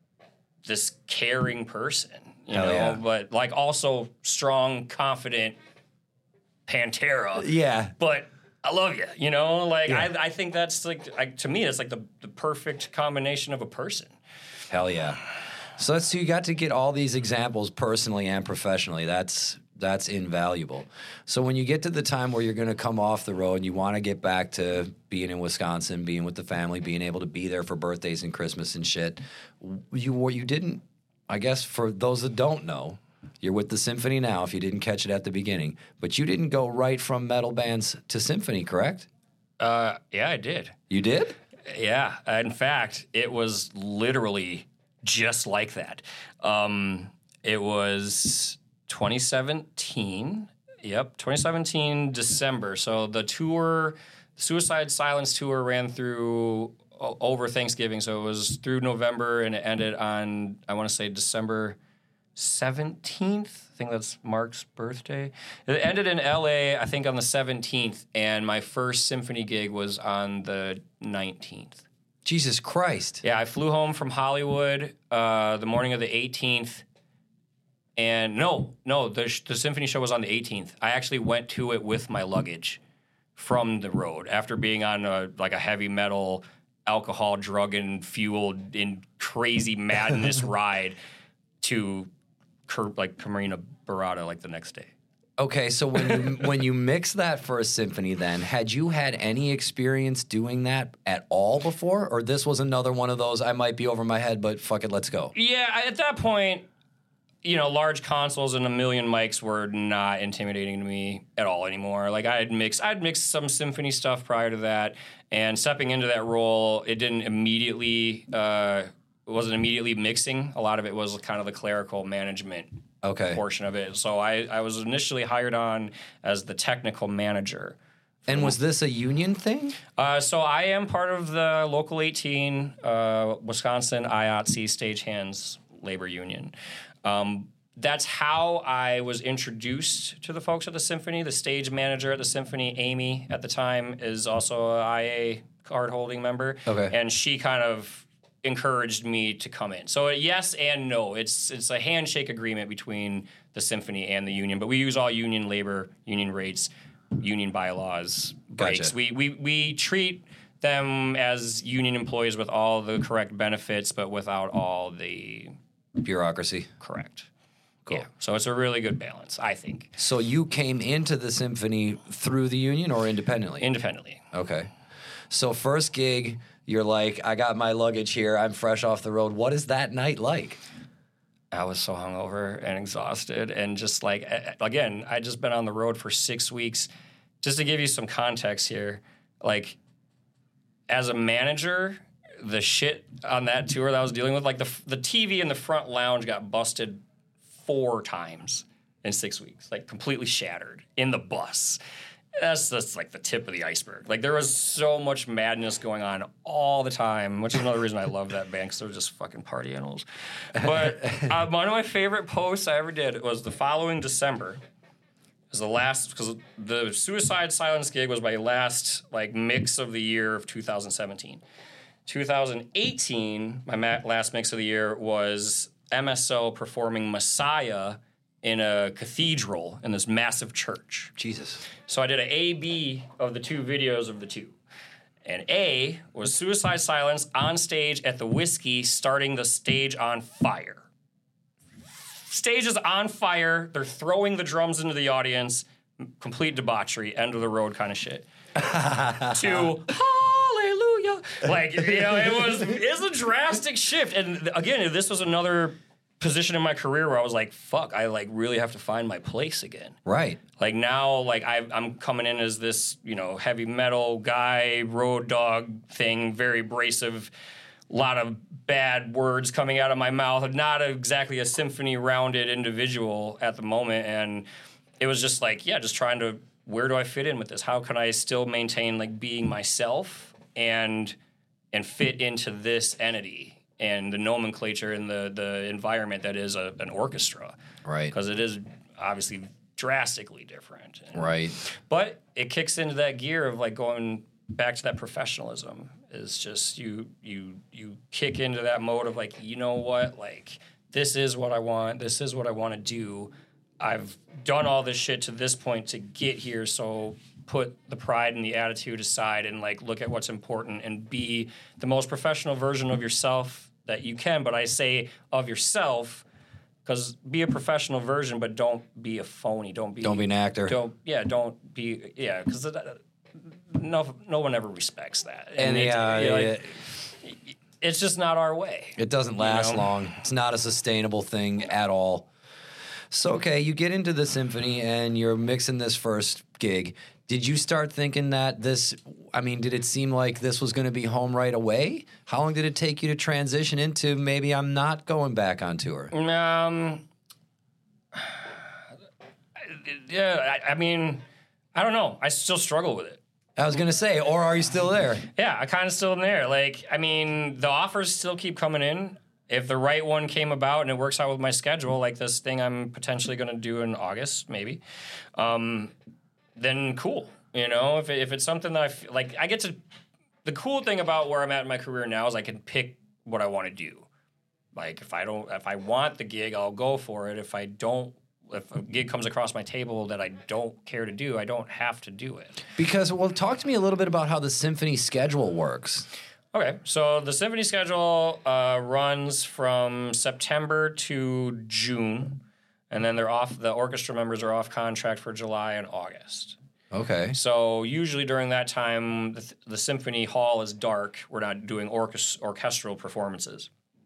B: caring person, you know,
A: yeah.
B: but like also strong, confident Pantera.
A: Yeah.
B: But I love you, you know? Like,
A: Yeah.
B: I think that's like to me, it's like the perfect combination of a person.
A: Hell yeah. So you got to get all these examples personally and professionally. That's invaluable. So when you get to the time where you're going to come off the road and you want to get back to being in Wisconsin, being with the family, being able to be there for birthdays and Christmas and shit, you didn't, I guess for those that don't know, you're with the Symphony now if you didn't catch it at the beginning, but you didn't go right from metal bands to Symphony, correct?
B: Yeah, I did.
A: You did?
B: Yeah. In fact, it was literally just like that. It was 2017. Yep, 2017 December. So the tour, Suicide Silence tour, ran through over Thanksgiving. So it was through November and it ended on, I want to say, December 17th. I think that's Mark's birthday. It ended in LA, I think, on the 17th, and my first Symphony gig was on the 19th.
A: Jesus Christ.
B: Yeah, I flew home from Hollywood the morning of the 18th. And the Symphony show was on the 18th. I actually went to it with my luggage from the road after being on a heavy metal, alcohol, drug and fueled in crazy madness ride to Marina Barada the next day.
A: Okay, so when you mix that for a symphony, then had you had any experience doing that at all before, or this was another one of those I might be over my head, but fuck it, let's go?
B: Yeah, at that point, you know, large consoles and a million mics were not intimidating to me at all anymore. Like I'd mixed some symphony stuff prior to that, and stepping into that role, it didn't immediately. It wasn't immediately mixing. A lot of it was kind of the clerical management portion of it. So I was initially hired on as the technical manager.
A: And was this a union thing?
B: So I am part of the Local 18 Wisconsin IOTC Stagehands Labor Union. That's how I was introduced to the folks at the Symphony. The stage manager at the Symphony, Amy, at the time, is also an IA card-holding member. Okay. And she kind of encouraged me to come in. So yes and no. It's a handshake agreement between the Symphony and the union, but we use all union labor, union rates, union bylaws, breaks.
A: Gotcha.
B: We treat them as union employees with all the correct benefits, but without all the
A: bureaucracy.
B: Correct. Cool. Yeah. So it's a really good balance, I think.
A: So you came into the Symphony through the union or independently?
B: Independently.
A: Okay. So first gig, you're like, I got my luggage here. I'm fresh off the road. What is that night like?
B: I was so hungover and exhausted, and just again, I just been on the road for 6 weeks. Just to give you some context here, as a manager, the shit on that tour that I was dealing with, the TV in the front lounge got busted 4 times in 6 weeks, completely shattered in the bus. That's the tip of the iceberg. There was so much madness going on all the time, which is another reason I love that band, because they're just fucking party animals. But one of my favorite posts I ever did was the following December. It was the last, because the Suicide Silence gig was my last mix of the year of 2017. 2018, my last mix of the year was MSO performing Messiah in a cathedral in this massive church.
A: Jesus.
B: So I did an A-B of the 2 videos of the 2. And A was Suicide Silence on stage at the Whiskey, starting the stage on fire. Stage is on fire. They're throwing the drums into the audience. Complete debauchery, end of the road kind of shit. to hallelujah. Like, it's a drastic shift. And again, this was another position in my career where I was like, fuck, I like really have to find my place again.
A: Right.
B: Like now, like I'm coming in as this, heavy metal guy, road dog thing, very abrasive, lot of bad words coming out of my mouth. Not exactly a symphony-rounded individual at the moment. And it was just like, just trying to, where do I fit in with this? How can I still maintain like being myself and fit into this entity and the nomenclature and the environment that is an orchestra?
A: Right.
B: Because it is obviously drastically different.
A: Right.
B: But it kicks into that gear of like going back to that professionalism. Is just you kick into that mode of like, you know what, like this is what I want. This is what I want to do. I've done all this shit to this point to get here. So put the pride and the attitude aside and like look at what's important and be the most professional version of yourself that you can. But I say of yourself because be a professional version, but don't be a phony. Don't be
A: an actor.
B: Don't be because no one ever respects that.
A: And
B: it's just not our way.
A: It doesn't last long. It's not a sustainable thing at all. So, okay, you get into the symphony and you're mixing this first gig. Did you start thinking that did it seem like this was going to be home right away? How long did it take you to transition into maybe I'm not going back on tour?
B: I don't know. I still struggle with it.
A: I was going to say, or are you still there?
B: Yeah, I kind of still am there. Like, the offers still keep coming in. If the right one came about and it works out with my schedule, like this thing I'm potentially going to do in August, maybe, then cool. If it's something that I feel like I get to, the cool thing about where I'm at in my career now is I can pick what I want to do. Like if I want the gig, I'll go for it. If a gig comes across my table that I don't care to do, I don't have to do it.
A: Because, talk to me a little bit about how the symphony schedule works.
B: Okay, so the symphony schedule runs from September to June, and then the orchestra members are off contract for July and August.
A: Okay.
B: So usually during that time, the symphony hall is dark. We're not doing orchestral performances.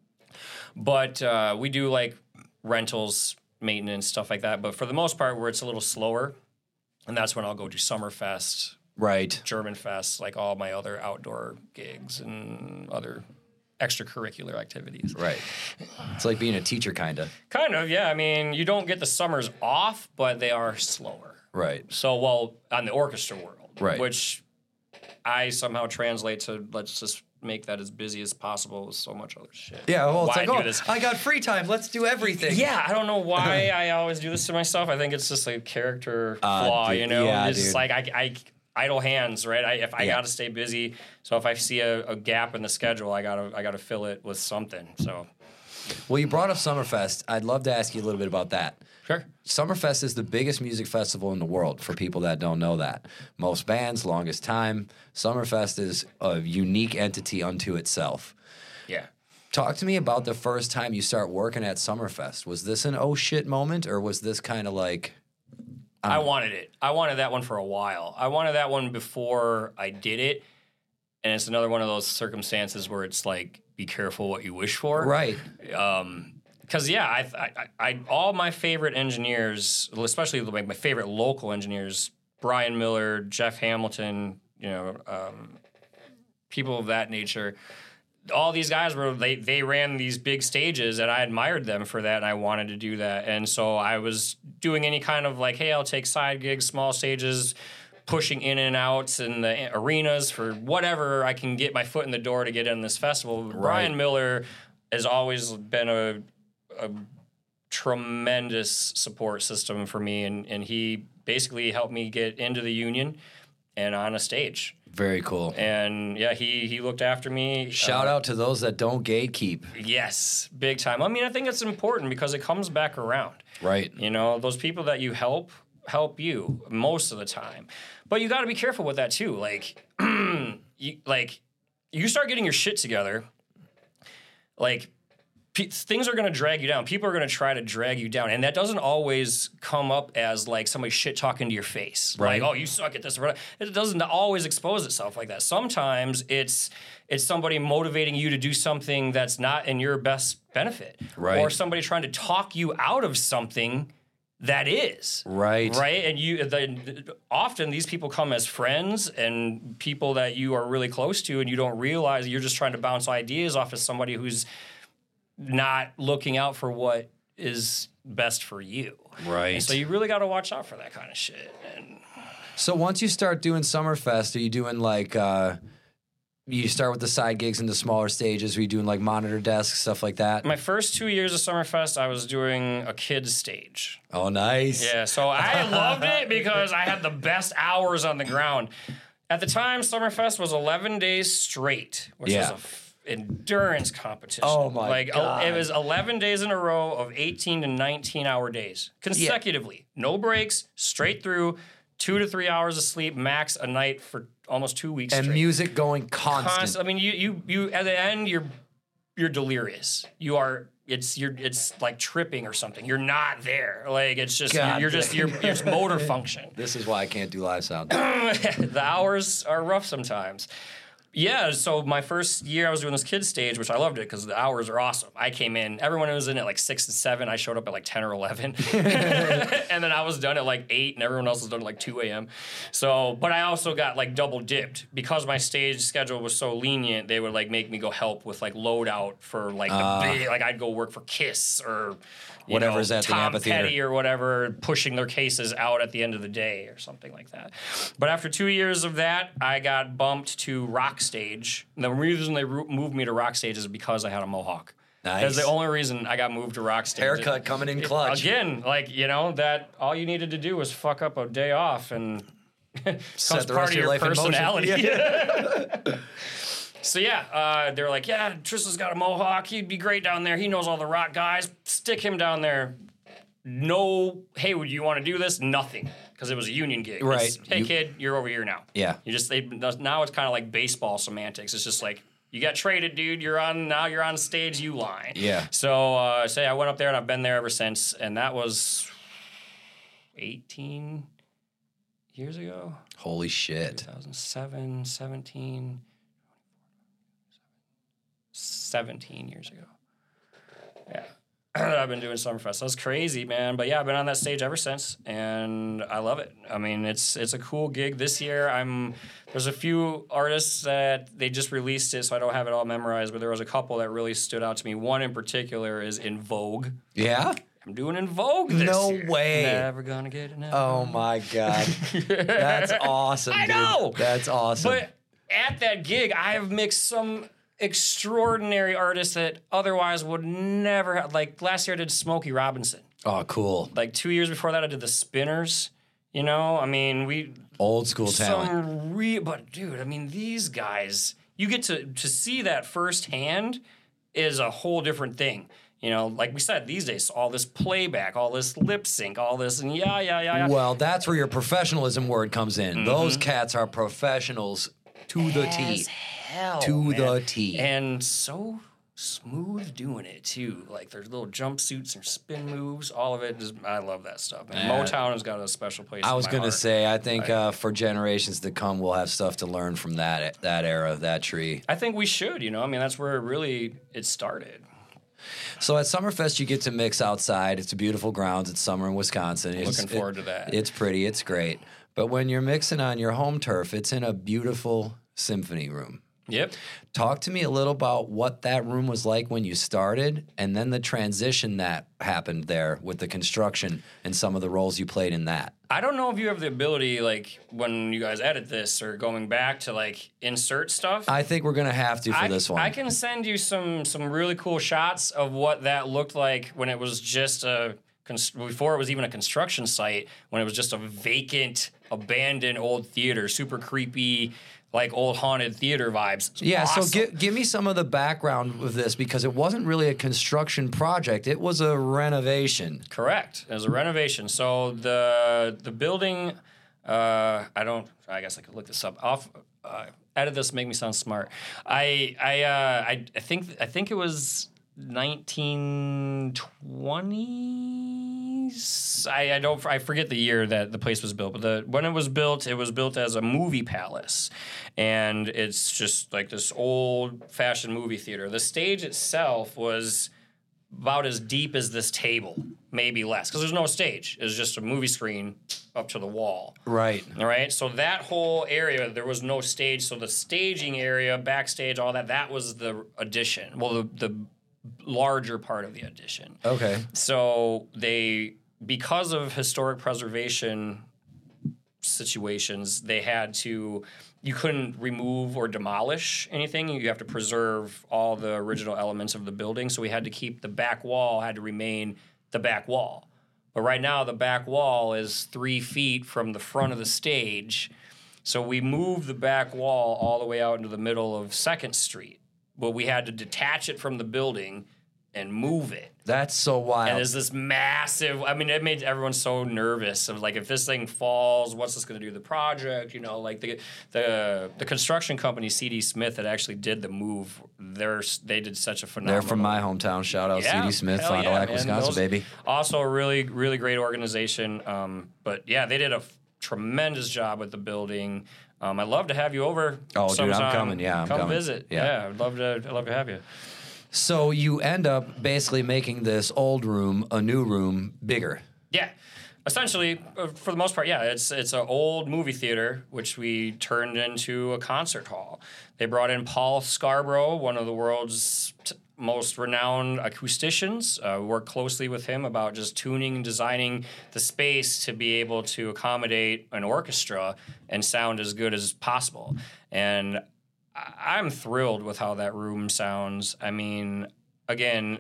B: But we do like rentals, maintenance, stuff like that. But for the most part, where it's a little slower, and that's when I'll go do Summerfest,
A: right,
B: German Fest, like all my other outdoor gigs and other extracurricular activities.
A: Right. It's like being a teacher, kind of.
B: Kind of, yeah. You don't get the summers off, but they are slower.
A: Right.
B: So, on the orchestra world,
A: right,
B: which I somehow translate to let's just make that as busy as possible with so much other shit.
A: Yeah, it's like, I got free time. Let's do everything.
B: Yeah, I don't know why I always do this to myself. I think it's just a character flaw, Yeah, it's just like I idle hands, right? I got to stay busy. So if I see a gap in the schedule, I gotta fill it with something. So,
A: well, you brought up Summerfest. I'd love to ask you a little bit about that.
B: Sure.
A: Summerfest is the biggest music festival in the world for people that don't know that. Most bands, longest time. Summerfest is a unique entity unto itself.
B: Yeah.
A: Talk to me about the first time you start working at Summerfest. Was this an oh shit moment, or was this kind of like...
B: I wanted it. I wanted that one for a while. I wanted that one before I did it. And it's another one of those circumstances where it's like, be careful what you wish for.
A: Right.
B: Because, I all my favorite engineers, especially my favorite local engineers, Brian Miller, Jeff Hamilton, people of that nature, all these guys they ran these big stages, and I admired them for that, and I wanted to do that. And so I was doing any kind of like, hey, I'll take side gigs, small stages, pushing in and outs in the arenas for whatever I can get my foot in the door to get in this festival. Right. Brian Miller has always been a tremendous support system for me, and he basically helped me get into the union and on a stage.
A: Very cool.
B: And yeah, he looked after me.
A: Shout out to those that don't gatekeep.
B: Yes, big time. I think it's important because it comes back around.
A: Right.
B: Those people that you help you most of the time. But you got to be careful with that too. Like, you start getting your shit together. Like, things are going to drag you down. People are going to try to drag you down. And that doesn't always come up as like somebody shit talking to your face.
A: Right.
B: Like, oh, you suck at this. It doesn't always expose itself like that. Sometimes it's somebody motivating you to do something that's not in your best benefit.
A: Right.
B: Or somebody trying to talk you out of something that is.
A: Right.
B: And often these people come as friends and people that you are really close to, and you don't realize you're just trying to bounce ideas off of somebody who's not looking out for what is best for you.
A: Right.
B: And so you really got to watch out for that kind of shit. And
A: So once you start doing Summerfest, are you doing like you start with the side gigs into smaller stages? Are you doing like monitor desks, stuff like that?
B: my first 2 years of Summerfest, I was doing a kids stage.
A: Oh, nice.
B: Yeah, so I loved it because I had the best hours on the ground. At the time, Summerfest was 11 days straight, which was a endurance competition.
A: Oh, my God.
B: It was 11 days in a row of 18 to 19-hour days consecutively. No breaks, straight through, 2 to 3 hours of sleep max a night for almost 2 weeks
A: And
B: straight.
A: music going constant.
B: I mean, you at the end you're delirious. It's like tripping or something. You're not there. Like it's just you're motor function.
A: This is why I can't do live sound.
B: The hours are rough sometimes. Yeah, so my first year I was doing this kids stage, which I loved it because the hours are awesome. I came in, everyone was in at like 6 and 7. I showed up at like 10 or 11. And then I was done at like 8 and everyone else was done at like 2 a.m. So, but I also got like double dipped because my stage schedule was so lenient. They would like make me go help with like loadout for like the big, like I'd go work for Kiss or
A: Whatever's at the
B: Tom
A: amphitheater.
B: Petty or whatever, pushing their cases out at the end of the day or something like that. But after 2 years of that, I got bumped to Rock Stage. And the reason they moved me to Rock Stage is because I had a mohawk.
A: Nice.
B: That's the only reason I got moved to Rock Stage.
A: Haircut coming in clutch.
B: Again, like, that all you needed to do was fuck up a day off and
A: Set
B: becomes
A: the
B: part
A: rest
B: of
A: of your
B: your
A: life in motion.
B: personality. So they're like, yeah, Tristan's got a mohawk. He'd be great down there. He knows all the rock guys. Stick him down there. No, hey, would you want to do this? Nothing, because it was a union gig.
A: Right.
B: It's, hey, kid, you're over here now.
A: Yeah.
B: Now it's kind of like baseball semantics. It's just like, you got traded, dude. You're on stage, you line.
A: Yeah.
B: So I went up there and I've been there ever since, and that was 18 years ago.
A: Holy shit.
B: 2007, 17 years ago. Yeah. I've been doing Summerfest. That's crazy, man. But yeah, I've been on that stage ever since, and I love it. I mean, it's a cool gig. This year, there's a few artists that they just released it, so I don't have it all memorized, but there was a couple that really stood out to me. One in particular is In Vogue.
A: Yeah?
B: I'm doing In Vogue this
A: No
B: year.
A: way.
B: Never gonna get it.
A: Oh, my God. That's awesome,
B: I
A: dude.
B: know.
A: That's awesome.
B: But at that gig, I have mixed some extraordinary artists that otherwise would never have. Like last year I did Smokey Robinson.
A: Oh, cool.
B: Like 2 years before that I did the Spinners. I mean,
A: Old school talent.
B: But dude, I mean, these guys, you get to see that firsthand is a whole different thing. Like we said, these days, all this playback, all this lip sync, all this, and yeah.
A: Well, that's where your professionalism word comes in.
B: Mm-hmm.
A: Those cats are professionals to the T.
B: Hell,
A: To
B: man.
A: the T.
B: And so smooth doing it too. Like there's little jumpsuits and spin moves. All of it. I love that stuff. And Motown has got a special place.
A: I was
B: in my
A: going to
B: heart.
A: say, I think for generations to come, we'll have stuff to learn from that era, that tree.
B: I think we should. I mean, that's where it started.
A: So at Summerfest, you get to mix outside. It's a beautiful grounds. It's summer in Wisconsin.
B: Looking forward to that.
A: It's pretty. It's great. But when you're mixing on your home turf, it's in a beautiful symphony room.
B: Yep.
A: Talk to me a little about what that room was like when you started, and then the transition that happened there with the construction and some of the roles you played in that.
B: I don't know if you have the ability, like when you guys edit this or going back to like insert stuff.
A: I think we're going to have to for this one.
B: I can send you some really cool shots of what that looked like when it was just before it was even a construction site, when it was just a vacant, abandoned old theater, super creepy, like old haunted theater vibes.
A: Yeah,
B: awesome.
A: so give me some of the background of this, because it wasn't really a construction project. It was a renovation.
B: Correct. It was a renovation. So the building, I guess I could look this up. Edit this, make me sound smart. I think it was 1920s. I forget the year that the place was built, but when it was built as a movie palace, and it's just like this old-fashioned movie theater. The stage itself was about as deep as this table, maybe less, because there's no stage. It was just a movie screen up to the wall.
A: Right.
B: All right. So that whole area, there was no stage. So the staging area, backstage, all that was the addition. Well, the larger part of the addition.
A: Okay.
B: So because of historic preservation situations, you couldn't remove or demolish anything. You have to preserve all the original elements of the building. So we had to keep the back wall had to remain the back wall. But right now the back wall is 3 feet from the front of the stage. So we moved the back wall all the way out into the middle of 2nd Street. But we had to detach it from the building and move it.
A: That's so wild.
B: And there's this massive, it made everyone so nervous of like, if this thing falls, what's this going to do to the project? You know, like the construction company, C.D. Smith, that actually did the move, they did such a phenomenal.
A: They're from my hometown. Shout out C.D. Smith, Fond du Lac, Wisconsin, baby.
B: Also a really, really great organization. But yeah, they did a tremendous job with the building. I'd love to have you over.
A: Oh,
B: sometime.
A: Dude, I'm coming. Yeah, I'm
B: coming.
A: coming.
B: Visit. Yeah, I'd love to have you.
A: So you end up basically making this old room, a new room, bigger.
B: Yeah. Essentially, for the most part, yeah. It's an old movie theater, which we turned into a concert hall. They brought in Paul Scarborough, one of the world's most renowned acousticians. We worked closely with him about just tuning and designing the space to be able to accommodate an orchestra and sound as good as possible. And I'm thrilled with how that room sounds. I mean, again,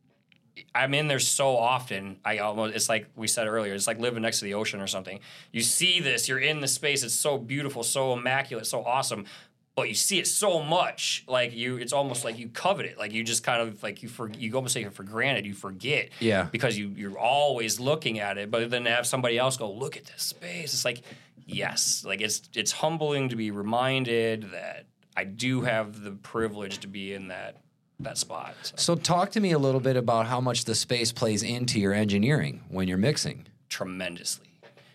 B: I'm in there so often. It's like we said earlier, it's like living next to the ocean or something. You see this, you're in the space, it's so beautiful, so immaculate, so awesome, but you see it so much, it's almost like you covet it. Like you just kind of like you almost take it for granted. You forget, because you're always looking at it. But then to have somebody else go, look at this space, it's like, yes, like it's humbling to be reminded that I do have the privilege to be in that spot.
A: So talk to me a little bit about how much the space plays into your engineering when you're mixing.
B: Tremendously.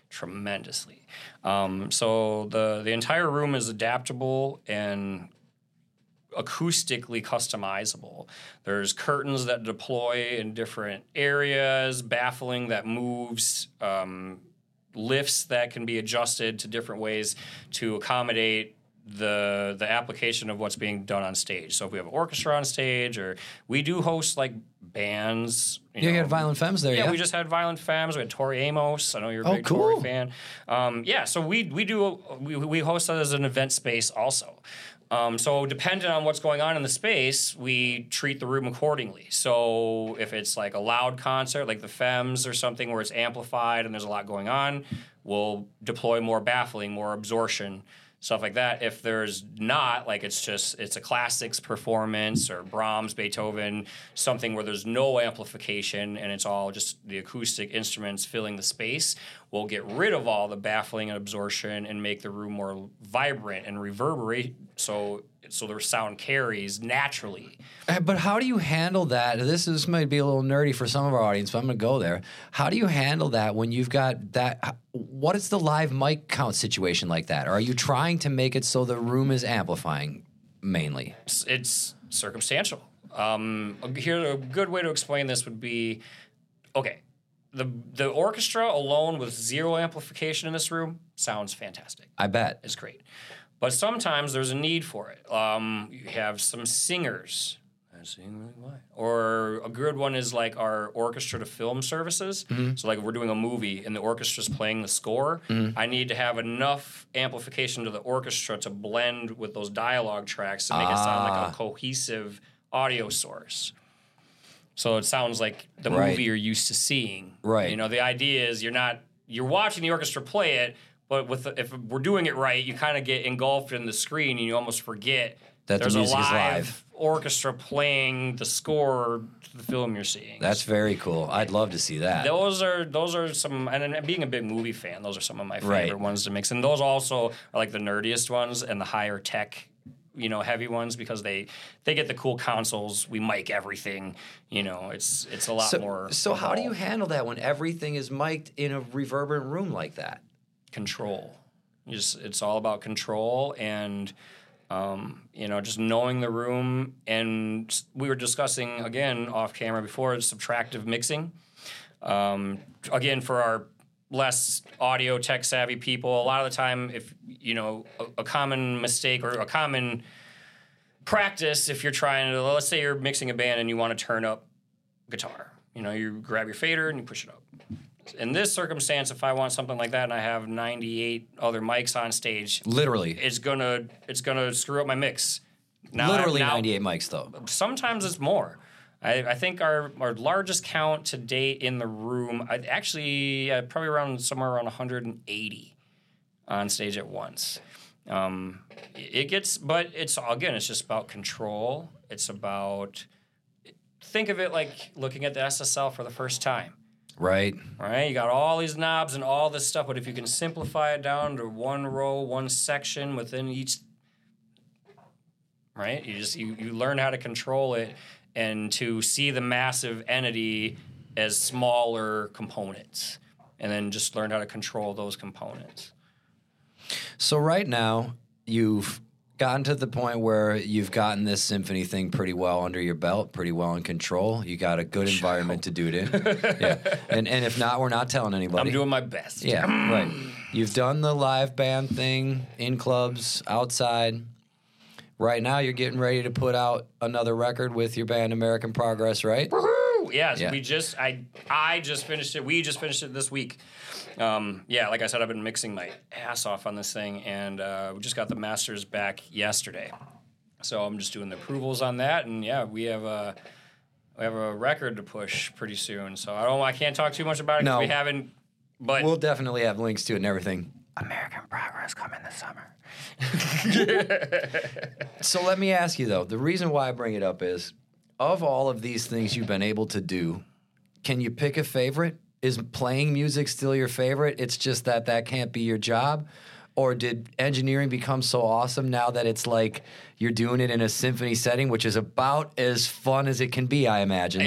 B: So the entire room is adaptable and acoustically customizable. There's curtains that deploy in different areas, baffling that moves, lifts that can be adjusted to different ways to accommodate the application of what's being done on stage. So if we have an orchestra on stage, or we do host like bands.
A: You had Violent Femmes there,
B: yeah? We just had Violent Femmes. We had Tori Amos. I know you're a big Tori fan. So we host that as an event space also. So depending on what's going on in the space, we treat the room accordingly. So if it's like a loud concert, like the Femmes or something where it's amplified and there's a lot going on, we'll deploy more baffling, more absorption, stuff like that. If there's not, like it's a classics performance or Brahms, Beethoven, something where there's no amplification and it's all just the acoustic instruments filling the space, we'll get rid of all the baffling and absorption and make the room more vibrant and reverberate so the sound carries naturally.
A: But how do you handle that? This might be a little nerdy for some of our audience, but I'm going to go there. How do you handle that when you've got that? What is the live mic count situation like that? Or are you trying to make it so the room is amplifying mainly?
B: It's circumstantial. Here, a good way to explain this would be, okay, the orchestra alone with zero amplification in this room sounds fantastic.
A: I bet.
B: It's great. But sometimes there's a need for it. You have some singers. Or a good one is like our orchestra to film services. Mm-hmm. So like we're doing a movie and the orchestra's playing the score. Mm-hmm. I need to have enough amplification to the orchestra to blend with those dialogue tracks to make it sound like a cohesive audio source. So it sounds like the movie you're used to seeing.
A: Right.
B: You know, the idea is you're watching the orchestra play it, but if we're doing it right, you kind of get engulfed in the screen and you almost forget
A: that
B: there's
A: the music
B: a
A: is live
B: orchestra playing the score to the film you're seeing.
A: That's very cool. I'd love to see that.
B: Those are some, and being a big movie fan, those are some of my favorite ones to mix. And those also are like the nerdiest ones and the higher tech heavy ones because they get the cool consoles. We mic everything. It's a lot more.
A: So how do you handle that when everything is mic'd in a reverberant room like that?
B: Control. It's all about control and just knowing the room. And we were discussing again off camera before subtractive mixing. Again, for our less audio tech savvy people, a lot of the time, if a common mistake or a common practice, if you're trying to, let's say you're mixing a band and you want to turn up guitar, you grab your fader and you push it up. In this circumstance, if I want something like that and I have 98 other mics on stage,
A: literally,
B: it's gonna screw up my mix.
A: Literally 98 mics, though.
B: Sometimes it's more. I think our largest count to date in the room, probably somewhere around 180 on stage at once. But it's just about control. It's about, think of it like looking at the SSL for the first time.
A: Right.
B: You got all these knobs and all this stuff, but if you can simplify it down to one row, one section within each, right? You learn how to control it and to see the massive entity as smaller components, and then just learn how to control those components.
A: So right now, you've gotten to the point where you've gotten this symphony thing pretty well under your belt, pretty well in control. You got a good environment to do it in. Yeah. And if not, we're not telling anybody.
B: I'm doing my best.
A: Yeah, right. You've done the live band thing in clubs, outside. Right now, you're getting ready to put out another record with your band, American Progress, right?
B: Woohoo! Yes, yeah. I just finished it. We just finished it this week. Like I said, I've been mixing my ass off on this thing, and we just got the masters back yesterday. So I'm just doing the approvals on that, and we have a record to push pretty soon. So I can't talk too much about it because we haven't. But
A: we'll definitely have links to it and everything.
B: American Progress coming this summer.
A: So let me ask you, though, the reason why I bring it up is, of all of these things you've been able to do, can you pick a favorite? Is playing music still your favorite? It's just that can't be your job? Or did engineering become so awesome now that it's like you're doing it in a symphony setting, which is about as fun as it can be, I imagine?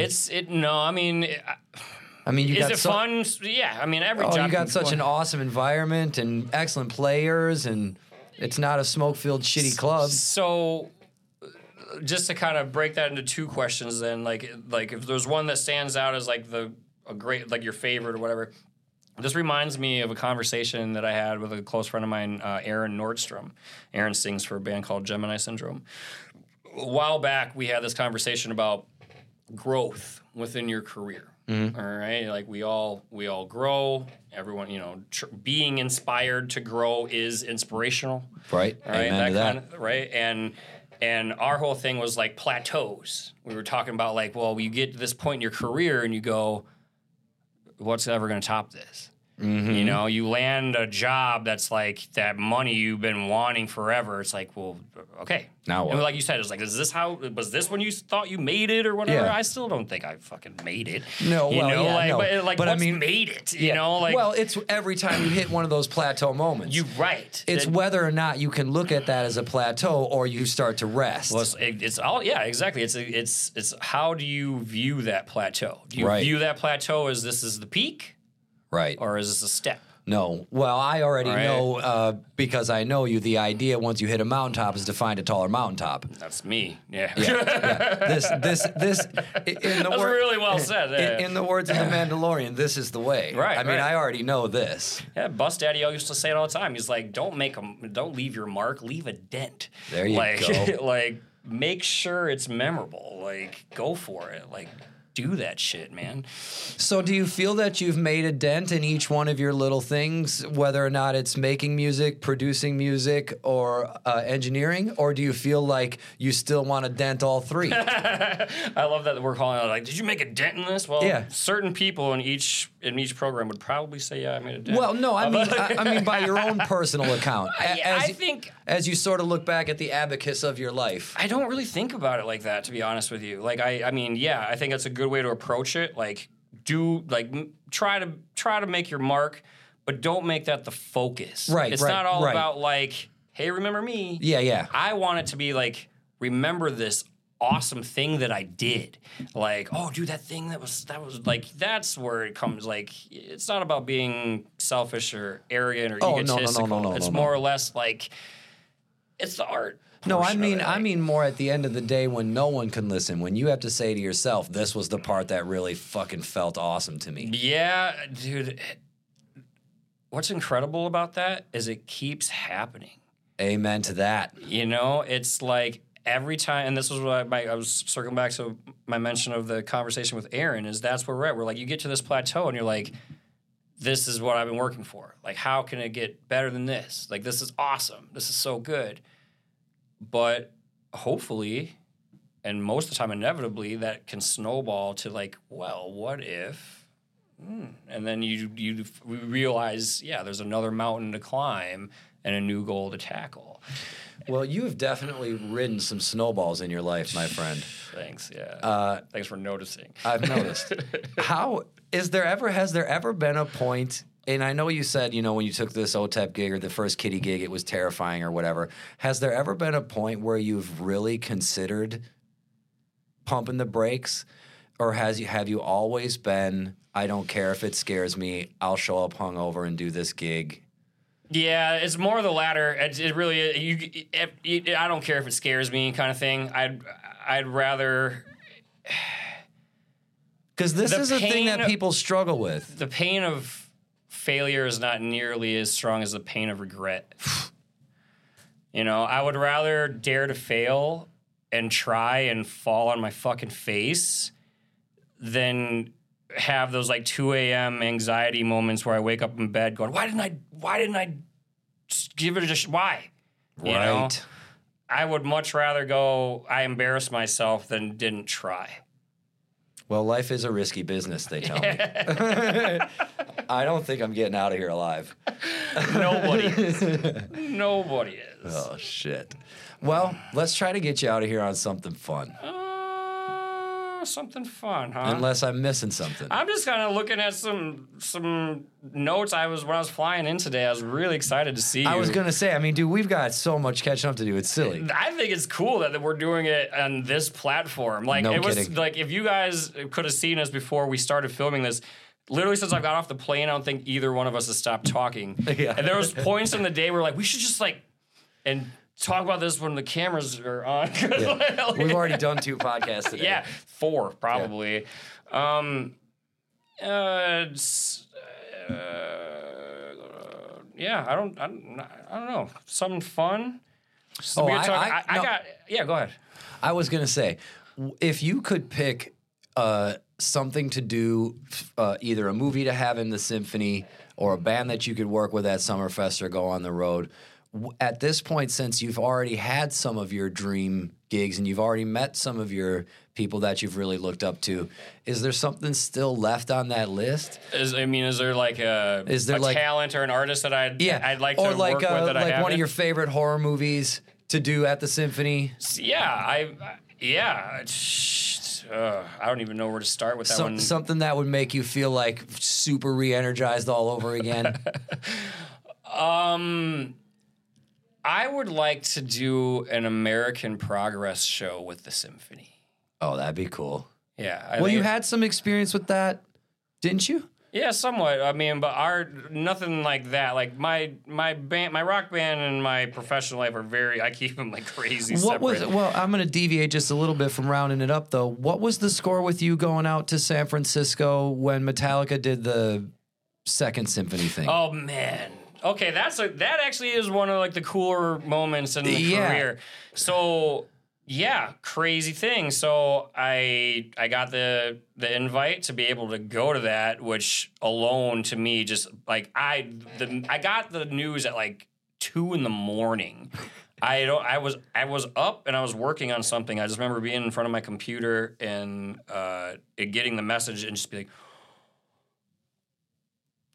A: You got
B: fun? Yeah, every job.
A: You got such an awesome environment and excellent players, and it's not a smoke-filled shitty club.
B: So, just to kind of break that into two questions, then, like if there's one that stands out as like a great, like your favorite or whatever, this reminds me of a conversation that I had with a close friend of mine, Aaron Nordstrom. Aaron sings for a band called Gemini Syndrome. A while back, we had this conversation about growth within your career. Mm-hmm. All right, like we all grow. Everyone, being inspired to grow is inspirational.
A: Right.
B: All right.
A: Amen to that.
B: Right. And our whole thing was like plateaus. We were talking about like, well, you get to this point in your career and you go, what's ever going to top this? Mm-hmm. You land a job that's like that money you've been wanting forever. It's like, well, okay.
A: Now what?
B: And like you said, it's like, was this when you thought you made it or whatever?
A: Yeah.
B: I still don't think I fucking made it.
A: No,
B: But what's made it?
A: Well, it's every time you hit one of those plateau moments.
B: You're right.
A: It's whether or not you can look at that as a plateau or you start to rest.
B: Well, it's all, yeah, exactly. It's how do you view that plateau? Do you view that plateau as this is the peak?
A: Right.
B: Or is this a step?
A: No. Well, I already know, because I know you, the idea once you hit a mountaintop is to find a taller mountaintop.
B: That's me. Yeah.
A: This
B: really well said.
A: In the words of the Mandalorian, this is the way.
B: Right.
A: I already know this.
B: Yeah, Bus Daddy used to say it all the time. He's like, don't leave your mark, leave a dent.
A: There you go.
B: Like, make sure it's memorable. Like, go for it. Like, do that shit, man.
A: So do you feel that you've made a dent in each one of your little things, whether or not it's making music, producing music, or engineering? Or do you feel like you still want to dent all three?
B: I love that we're calling it like, did you make a dent in this? Well, certain people in each program would probably say, yeah, I made a dent.
A: Well, no, I mean by your own personal account.
B: I think
A: as you sort of look back at the abacus of your life.
B: I don't really think about it like that, to be honest with you. Like, I think that's a good way to approach it. Like, try to make your mark, but don't make that the focus.
A: Right.
B: It's not all about like, hey, remember me?
A: Yeah.
B: I want it to be like, remember this awesome thing that I did. Like, oh, dude, that thing that was like, that's where it comes. Like, it's not about being selfish or arrogant or egotistical.
A: No.
B: It's more or less like, it's the art.
A: No, I mean more at the end of the day when no one can listen, when you have to say to yourself, this was the part that really fucking felt awesome to me.
B: Yeah, dude. What's incredible about that is it keeps happening.
A: Amen to that.
B: You know, it's like every time, and this was what I was circling back to my mention of the conversation with Aaron, is that's where we're at. We're like, you get to this plateau and you're like, this is what I've been working for. Like, how can it get better than this? Like, this is awesome. This is so good. But hopefully, and most of the time inevitably, that can snowball to like, well, what if? And then we realize, yeah, there's another mountain to climb and a new goal to tackle.
A: Well, you have definitely ridden some snowballs in your life, my friend.
B: Thanks, yeah. Thanks for noticing.
A: I've noticed. Has there ever been a point, and I know you said, you know, when you took this OTEP gig or the first Kitty gig, it was terrifying or whatever. Has there ever been a point where you've really considered pumping the brakes? Or have you always been, I don't care if it scares me, I'll show up hungover and do this gig?
B: Yeah, it's more the latter. It really, I don't care if it scares me kind of thing. I'd rather...
A: Because this is a thing that people struggle with.
B: The pain of failure is not nearly as strong as the pain of regret. You know, I would rather dare to fail and try and fall on my fucking face than have those like 2 a.m. anxiety moments where I wake up in bed going, why didn't I just give it a why? You know? I would much rather go, I embarrassed myself than didn't try.
A: Well, life is a risky business, they tell me. I don't think I'm getting out of here alive.
B: Nobody is. Nobody is.
A: Oh, shit. Well, let's try to get you out of here on something fun.
B: Something fun, huh?
A: Unless I'm missing something.
B: I'm just kind of looking at some notes. When I was flying in today, I was really excited to see you.
A: I was going to say, I mean, dude, we've got so much catching up to do. It's silly.
B: I think it's cool that we're doing it on this platform. Like,
A: no
B: it was
A: kidding.
B: Like, if you guys could have seen us before we started filming this, literally since I got off the plane, I don't think either one of us has stopped talking.
A: Yeah.
B: And there was points in the day where like, we should just like, and talk about this when the cameras are on.
A: Yeah. We've already done 2 podcasts today.
B: Yeah, 4 probably. Yeah. Yeah, I don't know. Something fun.
A: Oh,
B: go ahead.
A: I was gonna say, if you could pick something to do, either a movie to have in the symphony or a band that you could work with at Summerfest or go on the road. At this point, since you've already had some of your dream gigs and you've already met some of your people that you've really looked up to, is there something still left on that list?
B: Is there like a talent or an artist that I'd like to work with that I haven't?
A: Like one of your favorite horror movies to do at the symphony?
B: Yeah, I don't even know where to start with that one.
A: Something that would make you feel like super re-energized all over again?
B: I would like to do an American Progress show with the symphony.
A: Oh, that'd be cool.
B: Yeah.
A: You had some experience with that, didn't you?
B: Yeah, somewhat. I mean, but nothing like that. Like my band, my rock band, and my professional life are I keep them like crazy separate.
A: Well, I'm going to deviate just a little bit from rounding it up though. What was the score with you going out to San Francisco when Metallica did the second symphony thing?
B: Oh man. Okay, that actually is one of like the cooler moments in the career. So yeah, crazy thing. So I got the invite to be able to go to that, which alone to me just like I got the news at like 2 a.m. I was up and I was working on something. I just remember being in front of my computer and getting the message and just be like,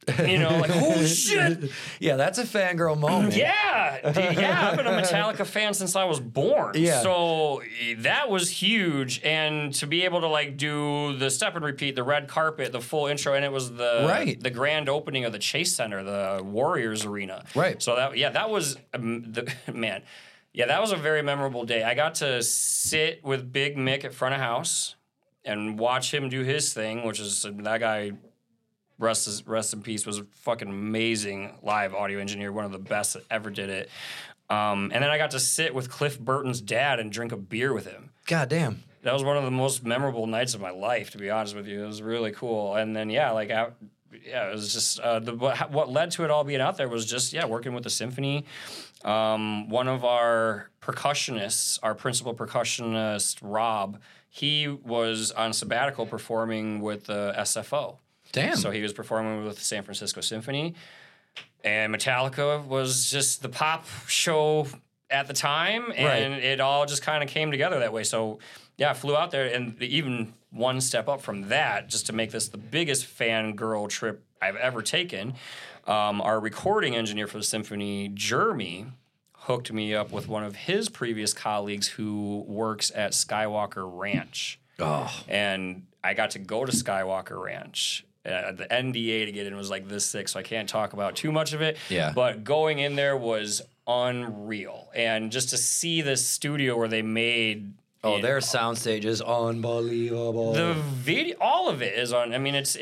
B: You know, like, holy shit.
A: Yeah, that's a fangirl moment.
B: Yeah. I've been a Metallica fan since I was born.
A: Yeah.
B: So that was huge. And to be able to like do the step and repeat, the red carpet, the full intro, and it was the grand opening of the Chase Center, the Warriors Arena.
A: Right.
B: So that was, man. Yeah, that was a very memorable day. I got to sit with Big Mick at front of house and watch him do his thing, which is that guy, rest in peace, was a fucking amazing live audio engineer, one of the best that ever did it. And then I got to sit with Cliff Burton's dad and drink a beer with him.
A: God damn.
B: That was one of the most memorable nights of my life, to be honest with you. It was really cool. And then, it was just what led to it all being out there was just working with the symphony. One of our percussionists, our principal percussionist Rob, he was on sabbatical performing with the SFO.
A: Damn.
B: So he was performing with the San Francisco Symphony, and Metallica was just the pop show at the time, and it all just kind of came together that way. So I flew out there, and even one step up from that, just to make this the biggest fangirl trip I've ever taken, our recording engineer for the symphony, Jeremy, hooked me up with one of his previous colleagues who works at Skywalker Ranch.
A: Oh.
B: And I got to go to Skywalker Ranch. The NDA to get in was like this thick, so I can't talk about too much of it.
A: Yeah.
B: But going in there was unreal. And just to see this studio where they made...
A: Oh, their soundstage is unbelievable.
B: The video, all of it is on. I mean, that's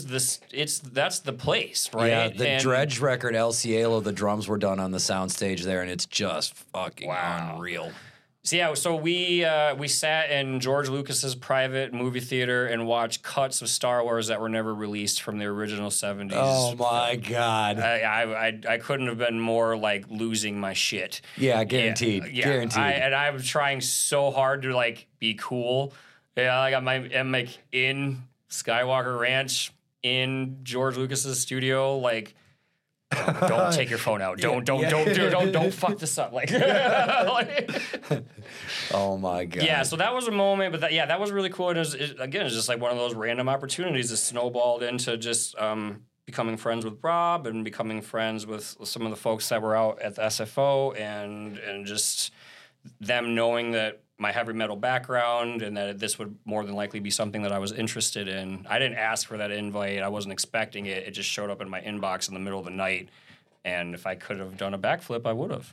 B: the place, right?
A: Yeah, the Dredge record, El Cielo, the drums were done on the soundstage there, and it's just fucking unreal.
B: So we sat in George Lucas's private movie theater and watched cuts of Star Wars that were never released from the original 70s.
A: Oh my God!
B: I couldn't have been more like losing my shit.
A: Yeah, guaranteed.
B: Yeah.
A: Guaranteed.
B: I'm trying so hard to like be cool. Yeah, like I'm like in Skywalker Ranch in George Lucas's studio, like. Don't take your phone out. Don't fuck this up. Like,
A: oh my God.
B: Yeah, so that was a moment, but that was really cool. And it was just like one of those random opportunities that snowballed into just becoming friends with Rob and becoming friends with some of the folks that were out at the SFO and just them knowing that my heavy metal background and that this would more than likely be something that I was interested in. I didn't ask for that invite. I wasn't expecting it. It just showed up in my inbox in the middle of the night. And if I could have done a backflip, I would have.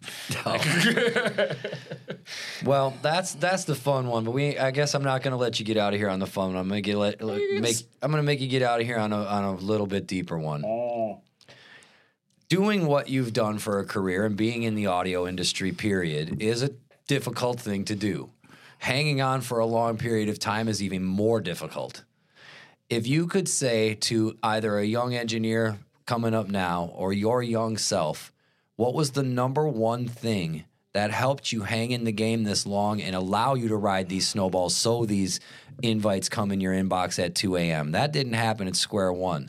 A: Oh. Well, that's the fun one. But I guess I'm not going to let you get out of here on the fun one. I'm going to make you get out of here on a little bit deeper one.
B: Oh.
A: Doing what you've done for a career and being in the audio industry, period, is a difficult thing to do. Hanging on for a long period of time is even more difficult. If you could say to either a young engineer coming up now or your young self, what was the number one thing that helped you hang in the game this long and allow you to ride these snowballs so these invites come in your inbox at 2 a.m.? That didn't happen at square one.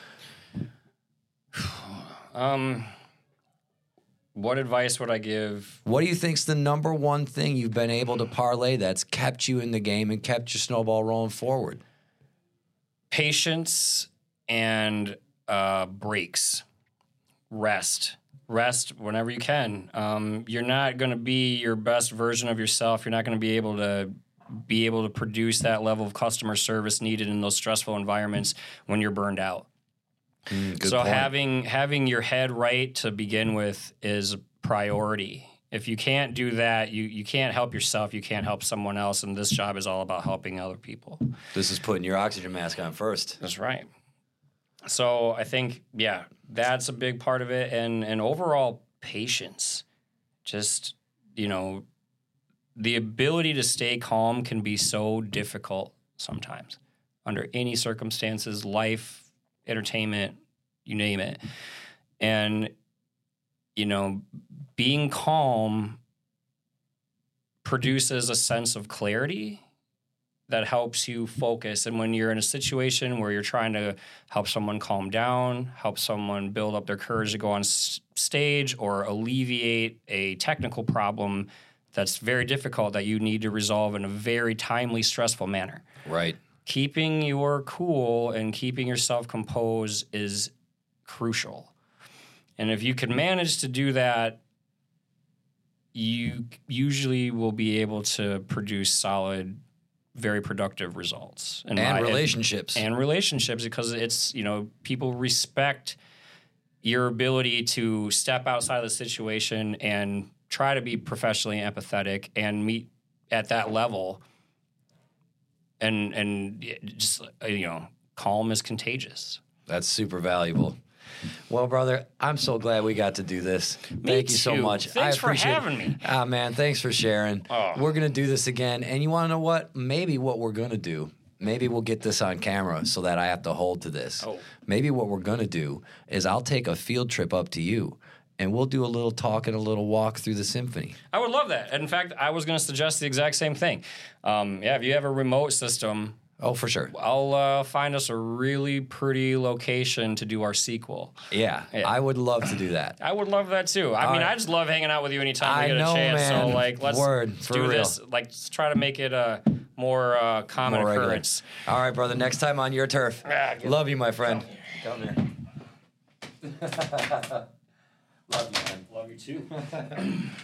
B: What advice would I give?
A: What do you think's the number one thing you've been able to parlay that's kept you in the game and kept your snowball rolling forward?
B: Patience and breaks. Rest whenever you can. You're not going to be your best version of yourself. You're not going to be able to produce that level of customer service needed in those stressful environments when you're burned out. So
A: point.
B: having your head right to begin with is a priority. If you can't do that, you can't help yourself, you can't help someone else, and this job is all about helping other people.
A: This is putting your oxygen mask on first.
B: That's right. So I think, that's a big part of it, and overall patience. Just, the ability to stay calm can be so difficult sometimes under any circumstances, life, entertainment, you name it. And, being calm produces a sense of clarity that helps you focus. And when you're in a situation where you're trying to help someone calm down, help someone build up their courage to go on stage or alleviate a technical problem that's very difficult that you need to resolve in a very timely, stressful manner.
A: Right.
B: Keeping your cool and keeping yourself composed is crucial. And if you can manage to do that, you usually will be able to produce solid, very productive results.
A: And relationships.
B: And relationships, because it's, people respect your ability to step outside of the situation and try to be professionally empathetic and meet at that level. And just, calm is contagious.
A: That's super valuable. Well, brother, I'm so glad we got to do this. Thank you so much.
B: Thanks for having me.
A: Ah, man, thanks for sharing.
B: Oh.
A: We're going to do this again. And you want to know what? Maybe what we're going to do, maybe we'll get this on camera so that I have to hold to this.
B: Oh.
A: Maybe what we're going to do is I'll take a field trip up to you, and we'll do a little talk and a little walk through the symphony.
B: I would love that. In fact, I was going to suggest the exact same thing. If you have a remote system,
A: Oh, for sure.
B: I'll find us a really pretty location to do our sequel.
A: Yeah, I would love to do that.
B: I would love that too. I just love hanging out with you anytime we get a chance.
A: Man.
B: So let's do this. Let's try to make it a more common occurrence.
A: All right, brother. Next time on your turf. Love you, my friend.
B: Come here.
A: Love you, man.
B: Love you too.